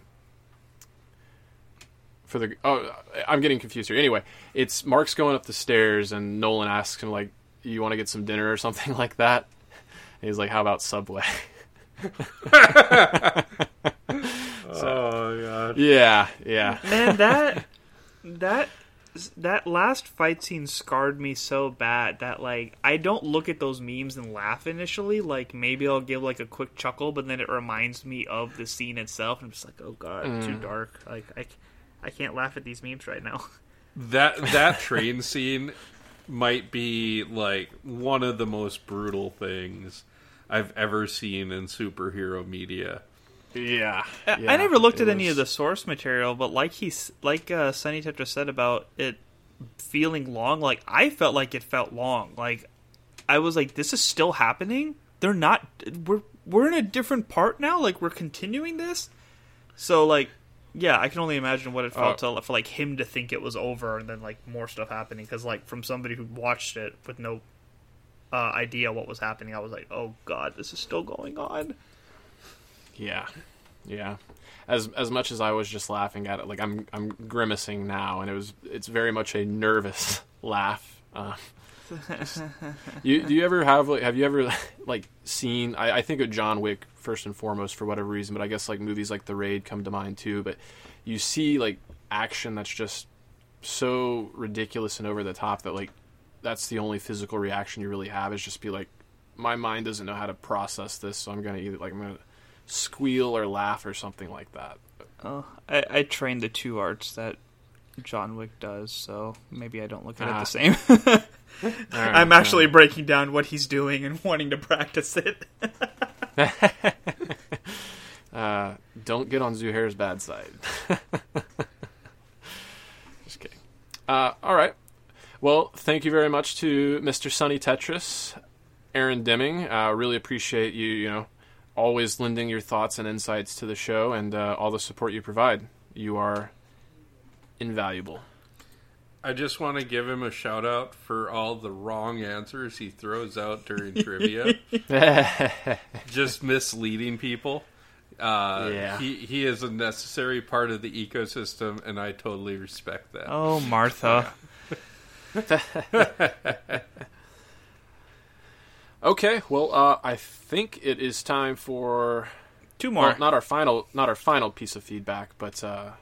I'm getting confused here. Anyway, it's Mark's going up the stairs and Nolan asks him like, "You want to get some dinner or something like that?" And he's like, "How about Subway?" Oh god. Yeah. Man, that last fight scene scarred me so bad that like I don't look at those memes and laugh initially. Like maybe I'll give like a quick chuckle, but then it reminds me of the scene itself, and I'm just like, oh god, too dark. Like I can't laugh at these memes right now. That train scene might be like one of the most brutal things I've ever seen in superhero media. Yeah. I never looked at any of the source material, but like Sunny Tetra said about it feeling long, like I felt like it felt long. Like I was like, this is still happening? They're not. We're in a different part now. Like we're continuing this. So like, yeah, I can only imagine what it felt for like him to think it was over and then like more stuff happening. Because like from somebody who watched it with no idea what was happening, I was like, oh god, this is still going on. Yeah. As much as I was just laughing at it, like I'm grimacing now, and it's very much a nervous laugh. Do you ever have you ever like seen? I think of John Wick first and foremost for whatever reason, but I guess like movies like The Raid come to mind too. But you see like action that's just so ridiculous and over the top that like that's the only physical reaction you really have is just be like, my mind doesn't know how to process this, so I'm gonna squeal or laugh or something like that. Oh, I trained the two arts that John Wick does, so maybe I don't look at it the same. Right, I'm actually breaking down what he's doing and wanting to practice it. Don't get on Zuhair's bad side. Just kidding. All right. Well, thank you very much to Mr. Sunny Tetris, Aaron Deming. Really appreciate you always lending your thoughts and insights to the show and all the support you provide. You are invaluable. I just want to give him a shout out for all the wrong answers he throws out during trivia. Just misleading people. He is a necessary part of the ecosystem, and I totally respect that. Oh, Martha. Okay, well, I think it is time for two more. Well, not our final piece of feedback, but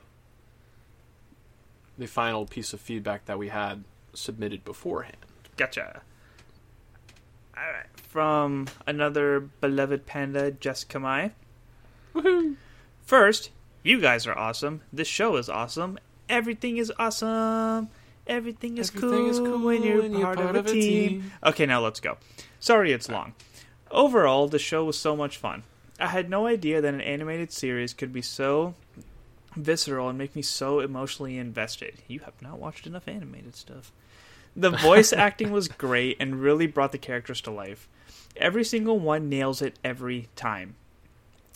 the final piece of feedback that we had submitted beforehand. Gotcha. All right, from another beloved panda, Jessica Mai. Woohoo! First, you guys are awesome. This show is awesome. Everything is awesome. Everything is cool when you're part of a team. Okay, now let's go. Sorry it's long. Overall, the show was so much fun. I had no idea that an animated series could be so visceral and make me so emotionally invested. You have not watched enough animated stuff. The voice acting was great and really brought the characters to life. Every single one nails it every time.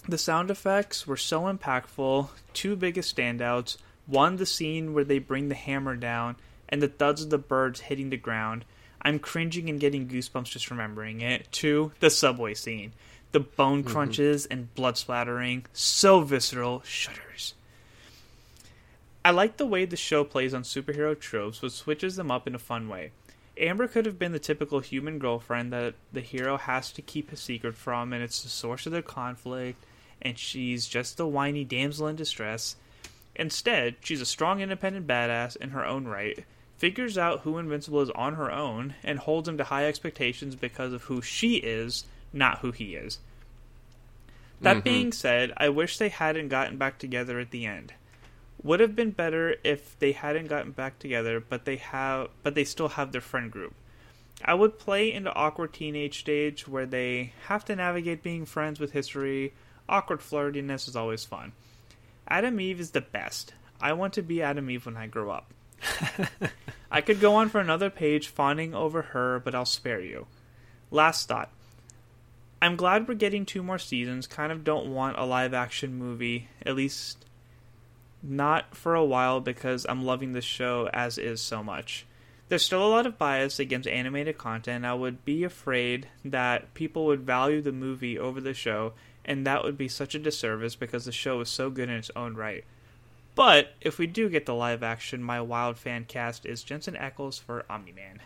The sound effects were so impactful. Two biggest standouts. One, the scene where they bring the hammer down and the thuds of the birds hitting the ground. I'm cringing and getting goosebumps just remembering it. Two, the subway scene. The bone crunches and blood splattering. So visceral. Shudders. I like the way the show plays on superhero tropes, but switches them up in a fun way. Amber could have been the typical human girlfriend that the hero has to keep a secret from, and it's the source of their conflict, and she's just the whiny damsel in distress. Instead, she's a strong, independent badass in her own right, figures out who Invincible is on her own, and holds him to high expectations because of who she is, not who he is. That being said, I wish they hadn't gotten back together at the end. Would have been better if they hadn't gotten back together, but they still have their friend group. I would play into awkward teenage stage where they have to navigate being friends with history. Awkward flirtiness is always fun. Adam Eve is the best. I want to be Adam Eve when I grow up. I could go on for another page fawning over her, but I'll spare you. Last thought. I'm glad we're getting 2 more seasons. Kind of don't want a live action movie, at least not for a while, because I'm loving this show as is so much. There's still a lot of bias against animated content. I would be afraid that people would value the movie over the show, and that would be such a disservice because the show is so good in its own right. But if we do get the live action, my wild fan cast is Jensen Ackles for Omni-Man.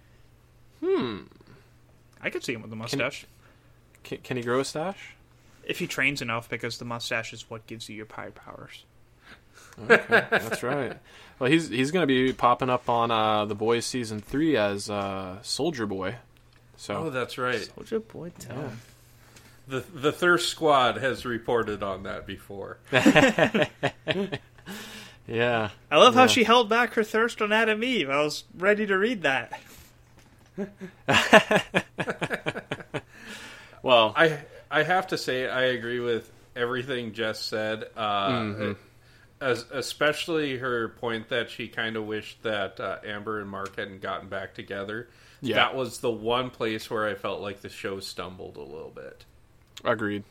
I could see him with a mustache. Can he grow a stash? If he trains enough, because the mustache is what gives you your pirate powers. Okay, that's right. Well, he's going to be popping up on The Boys season 3 as Soldier Boy. So that's right. Soldier Boy, tell him. The Thirst Squad has reported on that before. Yeah. I love how she held back her thirst on Adam Eve. I was ready to read that. Well, I have to say I agree with everything Jess said. Especially her point that she kind of wished that Amber and Mark hadn't gotten back together. Yeah. That was the one place where I felt like the show stumbled a little bit. Agreed.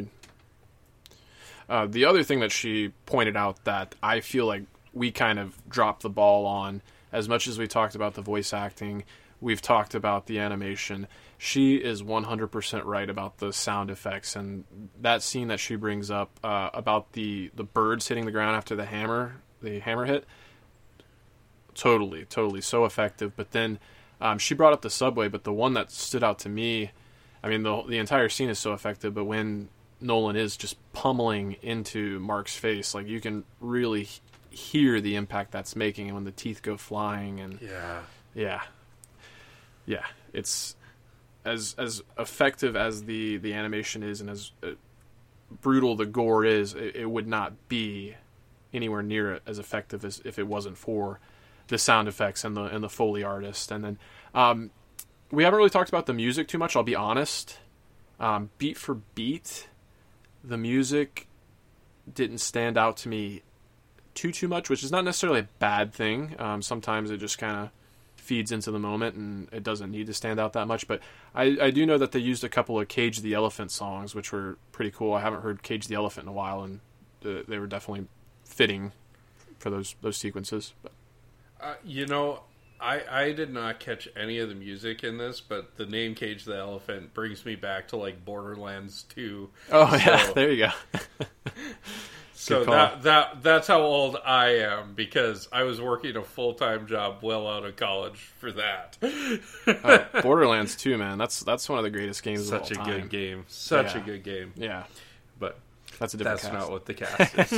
The other thing that she pointed out that I feel like we kind of dropped the ball on, as much as we talked about the voice acting, we've talked about the animation. She is 100% right about the sound effects, and that scene that she brings up about the birds hitting the ground after the hammer hit. Totally so effective. But then she brought up the subway, but the one that stood out to me, I mean, the entire scene is so effective, but when Nolan is just pummeling into Mark's face, like, you can really hear the impact that's making, and when the teeth go flying, and yeah, it's as effective as the animation is, and as brutal the gore is, it would not be anywhere near as effective as if it wasn't for the sound effects and the Foley artist. And then we haven't really talked about the music too much, I'll be honest. Beat for beat, the music didn't stand out to me too much, which is not necessarily a bad thing. Sometimes it just kind of feeds into the moment and it doesn't need to stand out that much. But I do know that they used a couple of Cage the Elephant songs, which were pretty cool. I haven't heard Cage the Elephant in a while, and they were definitely fitting for those sequences. But I did not catch any of the music in this, but the name Cage the Elephant brings me back to like Borderlands 2. Oh, yeah, there you go. So that's how old I am, because I was working a full-time job well out of college for that. Borderlands 2, man, that's one of the greatest games of all time. Such a good game. Such a good game. Yeah. But that's a different cast. That's not what the cast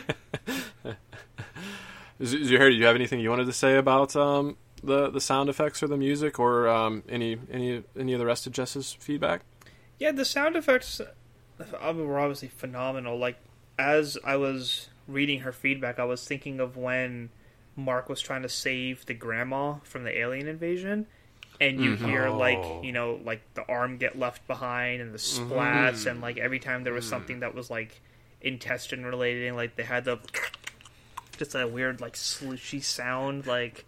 is. Zuhair, do you have anything you wanted to say about the sound effects or the music, or any of the rest of Jess's feedback? Yeah, the sound effects were obviously phenomenal. Like, as I was reading her feedback, I was thinking of when Mark was trying to save the grandma from the alien invasion, and you hear like the arm get left behind and the splats, and like every time there was something that was like intestine related, and like they had the just a weird like slushy sound, like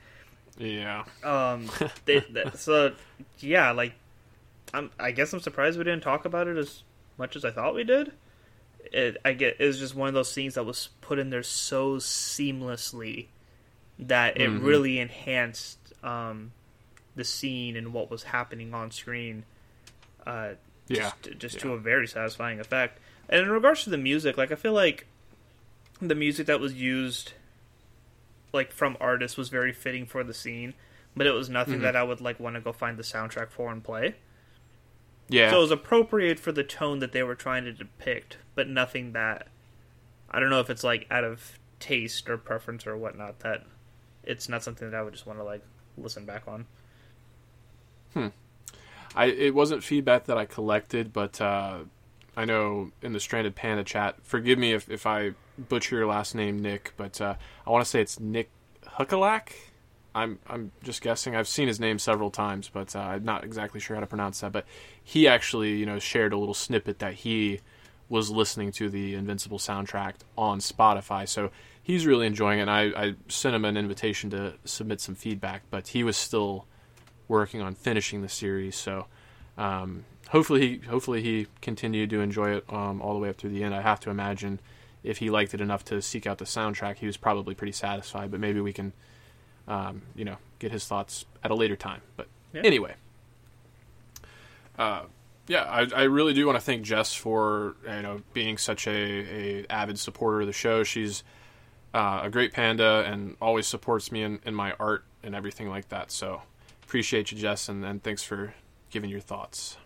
so yeah, like I guess I'm surprised we didn't talk about it as much as I thought we did. it was just one of those things that was put in there so seamlessly that it really enhanced the scene and what was happening on screen. Just to a very satisfying effect. And in regards to the music, like, I feel like the music that was used, like, from artists was very fitting for the scene, but it was nothing that I would, like, want to go find the soundtrack for and play. Yeah. So it was appropriate for the tone that they were trying to depict, but nothing that, I don't know if it's, like, out of taste or preference or whatnot, that it's not something that I would just want to, like, listen back on. It wasn't feedback that I collected, but I know in the Stranded Panda chat, forgive me if I butcher your last name, Nick, but I want to say it's Nick Huckalak. I'm just guessing. I've seen his name several times, but I'm not exactly sure how to pronounce that. But he actually, shared a little snippet that he was listening to the Invincible soundtrack on Spotify, so he's really enjoying it. And I sent him an invitation to submit some feedback, but he was still working on finishing the series, so hopefully he continued to enjoy it all the way up through the end. I have to imagine if he liked it enough to seek out the soundtrack, he was probably pretty satisfied, but maybe we can get his thoughts at a later time. But anyway, I really do want to thank Jess for being such a avid supporter of the show. She's a great panda and always supports me in my art and everything like that, so appreciate you, Jess, and thanks for giving your thoughts.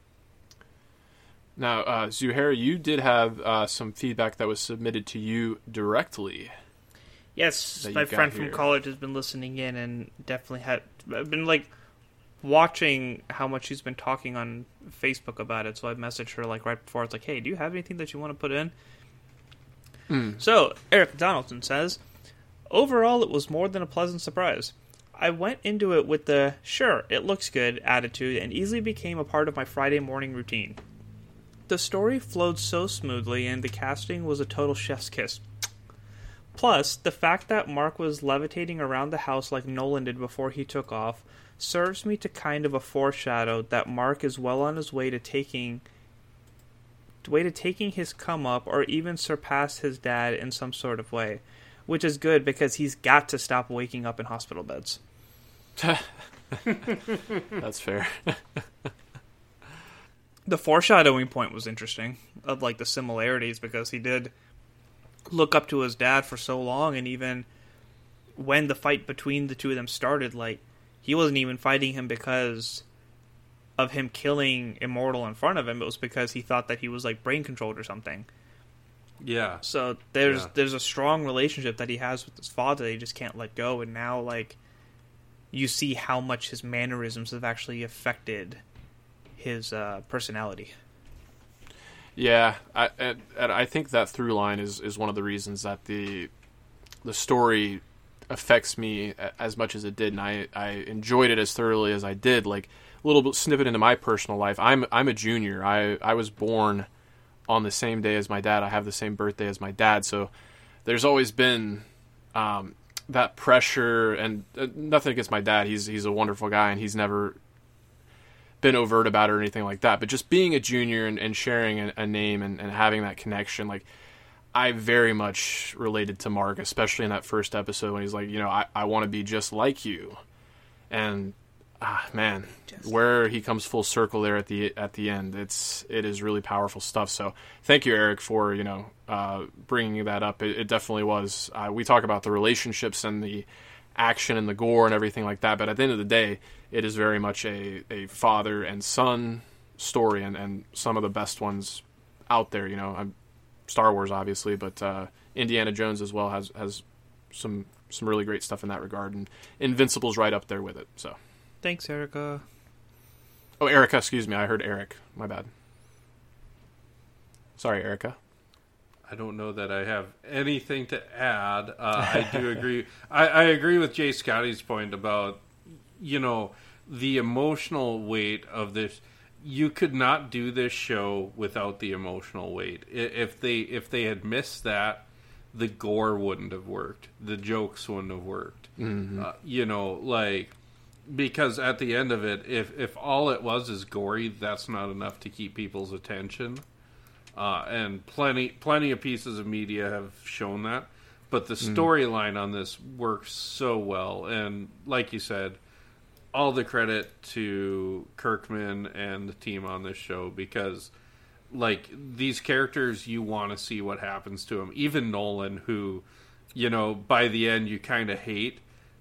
Now, Zuhair, you did have some feedback that was submitted to you directly. Yes, my friend from college has been listening in and definitely I've been, like, watching how much she's been talking on Facebook about it, so I messaged her, like, right before. It's like, hey, do you have anything that you want to put in? So, Eric Donaldson says, overall, it was more than a pleasant surprise. I went into it with the, sure, it looks good attitude and easily became a part of my Friday morning routine. The story flowed so smoothly and the casting was a total chef's kiss. Plus, the fact that Mark was levitating around the house like Nolan did before he took off serves me to kind of a foreshadow that Mark is well on his way to taking his come up or even surpass his dad in some sort of way, which is good because he's got to stop waking up in hospital beds. That's fair. The foreshadowing point was interesting, of, like, the similarities, because he did look up to his dad for so long, and even when the fight between the two of them started, like, he wasn't even fighting him because of him killing Immortal in front of him. It was because he thought that he was, like, brain controlled or something. Yeah. So there's a strong relationship that he has with his father that he just can't let go, and now, like, you see how much his mannerisms have actually affected his personality. Yeah, I think that through line is one of the reasons that the story affects me as much as it did, and I enjoyed it as thoroughly as I did. Like, a little bit snippet into my personal life. I'm a junior. I was born on the same day as my dad. I have the same birthday as my dad, so there's always been that pressure, and nothing against my dad. He's a wonderful guy, and he's never been overt about it or anything like that. But just being a junior and sharing a name and having that connection, like, I very much related to Mark, especially in that first episode when he's like, I want to be just like you. And man, where he comes full circle there at the end, it is really powerful stuff. So thank you, Eric, for bringing that up. It definitely was. We talk about the relationships and the action and the gore and everything like that, but at the end of the day, it is very much a father and son story, and some of the best ones out there. Star Wars obviously, but Indiana Jones as well has some really great stuff in that regard, and Invincible's right up there with it. So thanks, Erica. Oh, Erica, excuse me. I heard Eric. My bad. Sorry, Erica. I don't know that I have anything to add. I do agree. I agree with Jay Scotty's point about, the emotional weight of this. You could not do this show without the emotional weight. If they had missed that, the gore wouldn't have worked. The jokes wouldn't have worked. Mm-hmm. Because at the end of it, if all it was is gory, that's not enough to keep people's attention. and plenty of pieces of media have shown that. But the storyline on this works so well, and like you said, all the credit to Kirkman and the team on this show, because like these characters, you want to see what happens to them. Even Nolan, who, you know, by the end you kind of hate.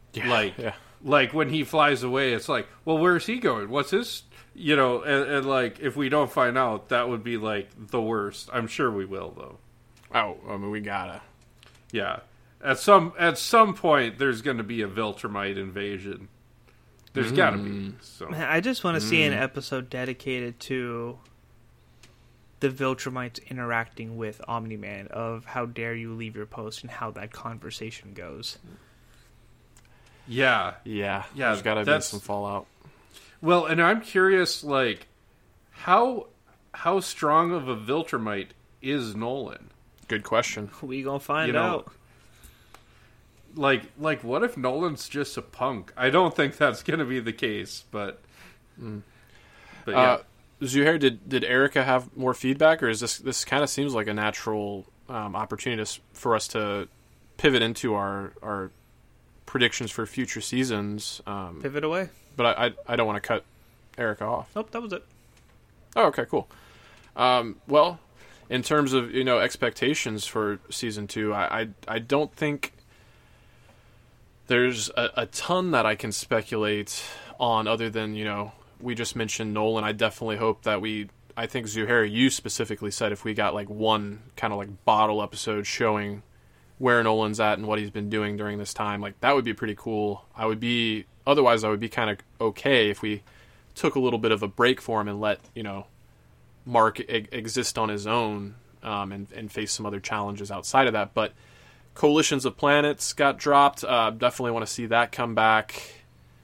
Like when he flies away, it's like, well, where's he going? What's his, you know, and like if we don't find out, that would be like the worst. I'm sure we will though. Oh, I mean, we gotta. Yeah, at some point, there's going to be a Viltrumite invasion. There's got to be. So Man, I just want to see an episode dedicated to the Viltrumites interacting with Omni-Man, of how dare you leave your post and how that conversation goes. yeah. There's gotta be some fallout. Well, and I'm curious, like, how strong of a Viltrumite is Nolan? Good question. We gonna find You know, out. Like, what if Nolan's just a punk? I don't think that's going to be the case, but yeah. Zuhair, did Erica have more feedback, or is this kind of seems like a natural opportunity for us to pivot into our predictions for future seasons? Pivot away. But I don't want to cut Erica off. Nope, that was it. Oh, okay, cool. Well, in terms of, you know, expectations for season 2, I don't think there's a ton that I can speculate on, other than, you know, we just mentioned Nolan. I definitely hope that I think Zuhair, you specifically said if we got like one kind of like bottle episode showing where Nolan's at and what he's been doing during this time, like that would be pretty cool. Otherwise I would be kind of okay if we took a little bit of a break for him and let, you know, Mark exist on his own and face some other challenges outside of that. But Coalitions of Planets got dropped. Definitely want to see that come back.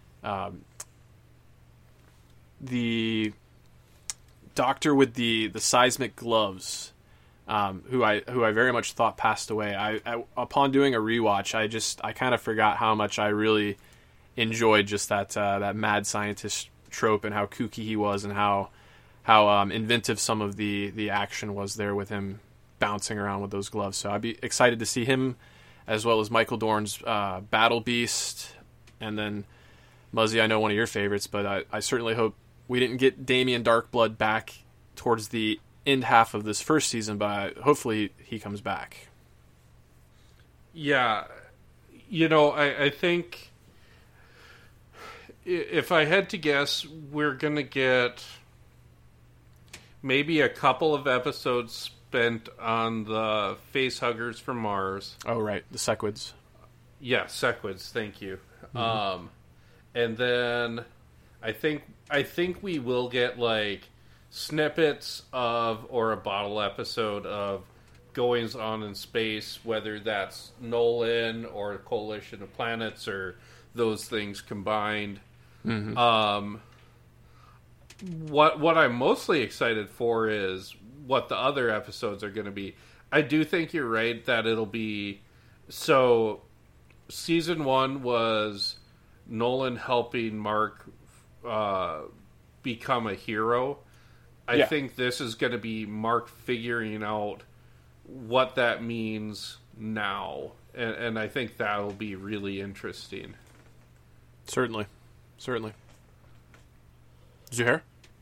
The doctor with the seismic gloves, who I very much thought passed away. I upon doing a rewatch, I kind of forgot how much I really enjoyed just that mad scientist trope, and how kooky he was, and how inventive some of the action was there with him bouncing around with those gloves. So I'd be excited to see him, as well as Michael Dorn's Battle Beast, and then Muzzy, I know one of your favorites, but I certainly hope we didn't get Damien Darkblood back towards the end half of this first season, but hopefully he comes back. Yeah, you know, I think if I had to guess, we're going to get maybe a couple of episodes spent on the Facehuggers from Mars. Oh, right, the Sequids. Yeah, Sequids, thank you. And then I think we will get like snippets of, or a bottle episode of, goings on in space, whether that's Nolan or Coalition of Planets or those things combined. What I'm mostly excited for is what the other episodes are going to be. I do think you're right that it'll be, so season 1 was Nolan helping Mark become a hero. I think this is going to be Mark figuring out what that means now, and I think that'll be really interesting. Certainly. Zuhair?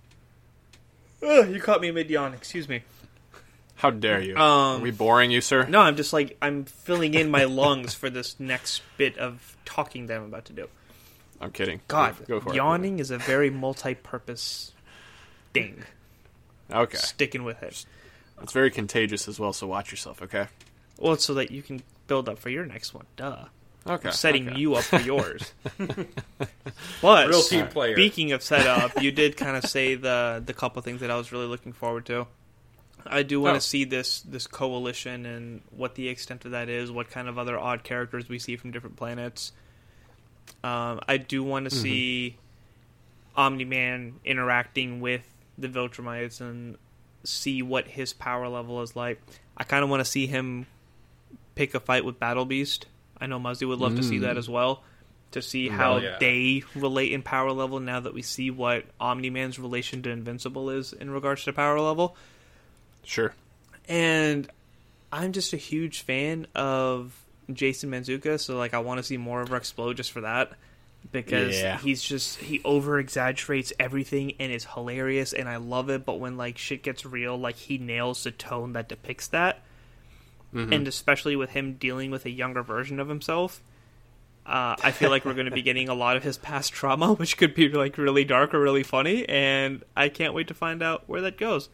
You caught me mid-yawn, excuse me. How dare you? Are we boring you, sir? No, I'm just like, I'm filling in my lungs for this next bit of talking that I'm about to do. I'm kidding. God, Go for yawning is a very multi-purpose thing. Okay. Sticking with it. It's very contagious as well, so watch yourself, okay? Well, it's so that you can build up for your next one. Duh. Okay. I'm setting you up for yours. But, Real team player. Speaking of setup, you did kind of say the couple things that I was really looking forward to. I do want to see this coalition and what the extent of that is, what kind of other odd characters we see from different planets. I do want to see Omni-Man interacting with the Viltrumites and see what his power level is like. I kind of want to see him pick a fight with Battle Beast. I know Muzzy would love to see that as well, to see how they relate in power level now that we see what Omni-Man's relation to Invincible is in regards to power level. Sure. And I'm just a huge fan of Jason Mantzoukas, so like I want to see more of Rex Splode just for that. Because he over-exaggerates everything and is hilarious, and I love it, but when, like, shit gets real, like, he nails the tone that depicts that. Mm-hmm. And especially with him dealing with a younger version of himself, I feel like we're going to be getting a lot of his past trauma, which could be, like, really dark or really funny, and I can't wait to find out where that goes.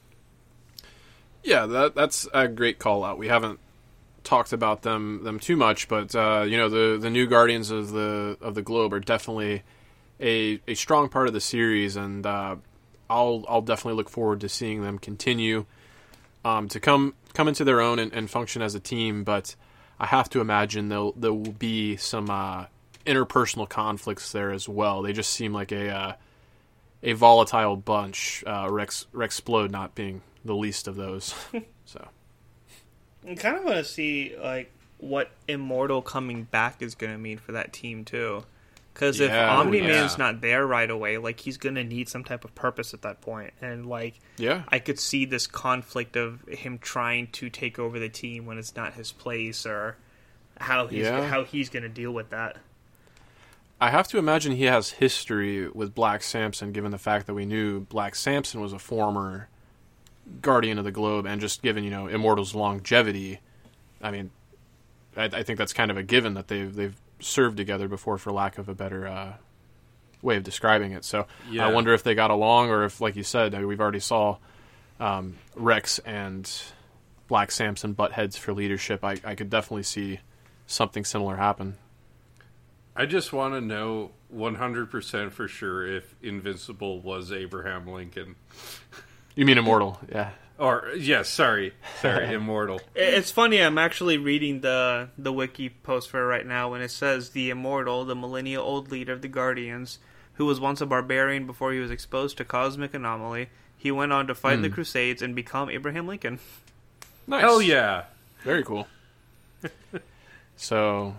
Yeah, that's a great call-out. We haven't talked about them too much, but the new Guardians of the Globe are definitely a strong part of the series, and I'll definitely look forward to seeing them continue to come into their own and function as a team. But I have to imagine there will be some interpersonal conflicts there as well. They just seem like a volatile bunch. Rex Splode not being the least of those. So. I kind of want to see like what Immortal coming back is going to mean for that team too, because if Omni-Man's not there right away, like he's going to need some type of purpose at that point, and like I could see this conflict of him trying to take over the team when it's not his place, or how he's going to deal with that. I have to imagine he has history with Black Samson, given the fact that we knew Black Samson was a former Guardian of the Globe, and just given Immortal's longevity, I mean, I think that's kind of a given that they've served together before, for lack of a better way of describing it. So I wonder if they got along, or if, like you said, we've already saw Rex and Black Samson butt heads for leadership. I could definitely see something similar happen. I just want to know 100% for sure if Invincible was Abraham Lincoln. You mean Immortal, yeah. Or, yes, sorry, Immortal. It's funny, I'm actually reading the wiki post for it right now, and it says, the Immortal, the millennia-old leader of the Guardians, who was once a barbarian before he was exposed to cosmic anomaly, he went on to fight the Crusades and become Abraham Lincoln. Nice. Hell yeah. Very cool. So...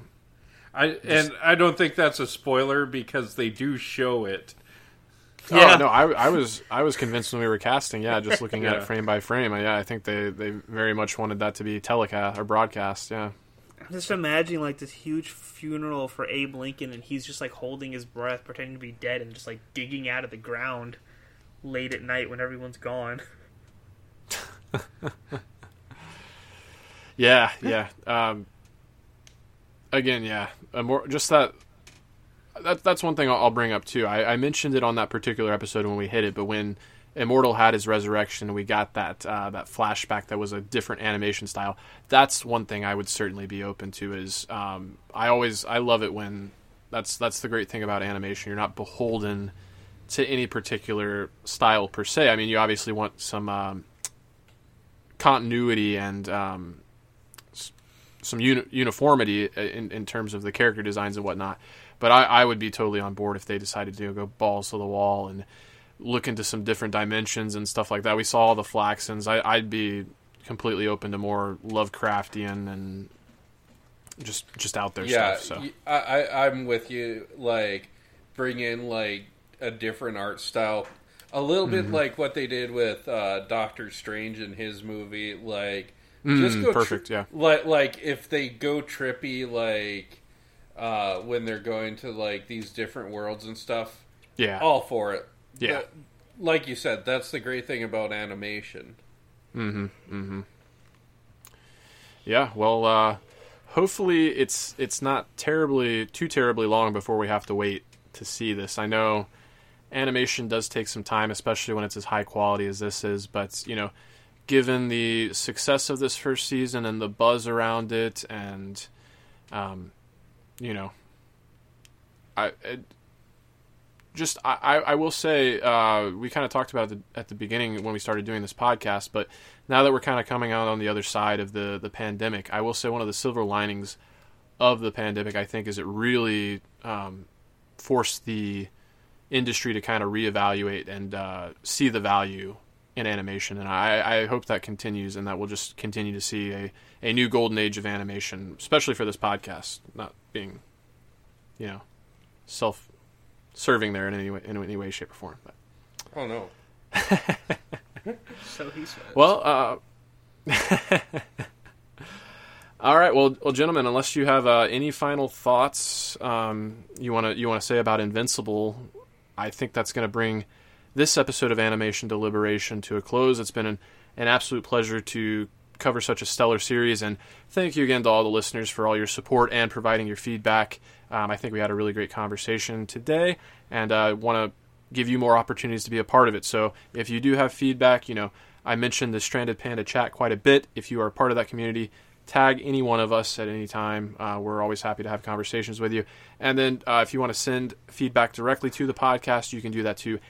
I don't think that's a spoiler, because they do show it. Yeah. Oh, no, I was convinced when we were casting, just looking at it frame by frame. I think they very much wanted that to be telecast or broadcast, yeah. Just imagine like this huge funeral for Abe Lincoln, and he's just like holding his breath, pretending to be dead, and just like digging out of the ground late at night when everyone's gone. Yeah. Again, just that's one thing I'll bring up too. I mentioned it on that particular episode when we hit it, but when Immortal had his resurrection, we got that flashback that was a different animation style. That's one thing I would certainly be open to. Is I love it when that's the great thing about animation. You're not beholden to any particular style per se. I mean, you obviously want some continuity and some uniformity in terms of the character designs and whatnot. But I would be totally on board if they decided to go balls to the wall and look into some different dimensions and stuff like that. We saw the Flaxons. I'd be completely open to more Lovecraftian and just out there stuff. So I'm with you. Like, bring in like a different art style, a little bit like what they did with Doctor Strange in his movie. Like, just go perfect. Like if they go trippy, like when they're going to like these different worlds and stuff. Yeah, all for it. Yeah, but, like you said, that's the great thing about animation. Yeah, well, hopefully it's not too terribly long before we have to wait to see this. I know animation does take some time, especially when it's as high quality as this is, but given the success of this first season and the buzz around it, and I will say, we kind of talked about it at the beginning when we started doing this podcast, but now that we're kind of coming out on the other side of the pandemic, I will say one of the silver linings of the pandemic, I think, is it really forced the industry to kind of reevaluate and see the value in animation, and I hope that continues, and that we'll just continue to see a new golden age of animation, especially for this podcast, not being, self-serving there in any way, shape, or form. But. Oh no. So he says. Well, All right, well, gentlemen, unless you have any final thoughts you want to say about Invincible, I think that's going to bring this episode of Animation Deliberation to a close. It's been an absolute pleasure to cover such a stellar series, and thank you again to all the listeners for all your support and providing your feedback. I think we had a really great conversation today, and I want to give you more opportunities to be a part of it. So if you do have feedback, I mentioned the Stranded Panda chat quite a bit. If you are a part of that community, tag any one of us at any time. We're always happy to have conversations with you. And then if you want to send feedback directly to the podcast, you can do that to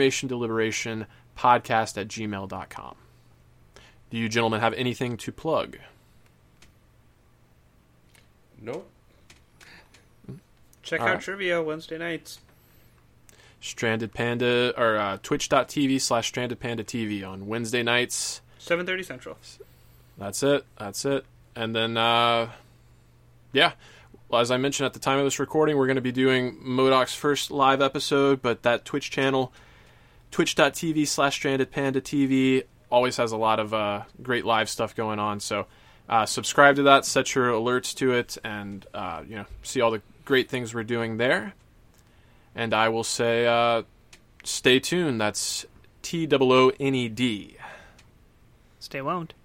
animationdeliberationpodcast@gmail.com. Do you gentlemen have anything to plug? Nope. Check out Trivia Wednesday nights. Stranded Panda, or twitch.tv/Stranded Panda TV on Wednesday nights. 7:30 Central. That's it. And then, well, as I mentioned at the time of this recording, we're going to be doing MODOK's first live episode, but that Twitch channel, twitch.tv/Stranded Panda TV, always has a lot of great live stuff going on. So subscribe to that, set your alerts to it, and see all the great things we're doing there. And I will say, stay tuned. That's TOONED. Stay wound.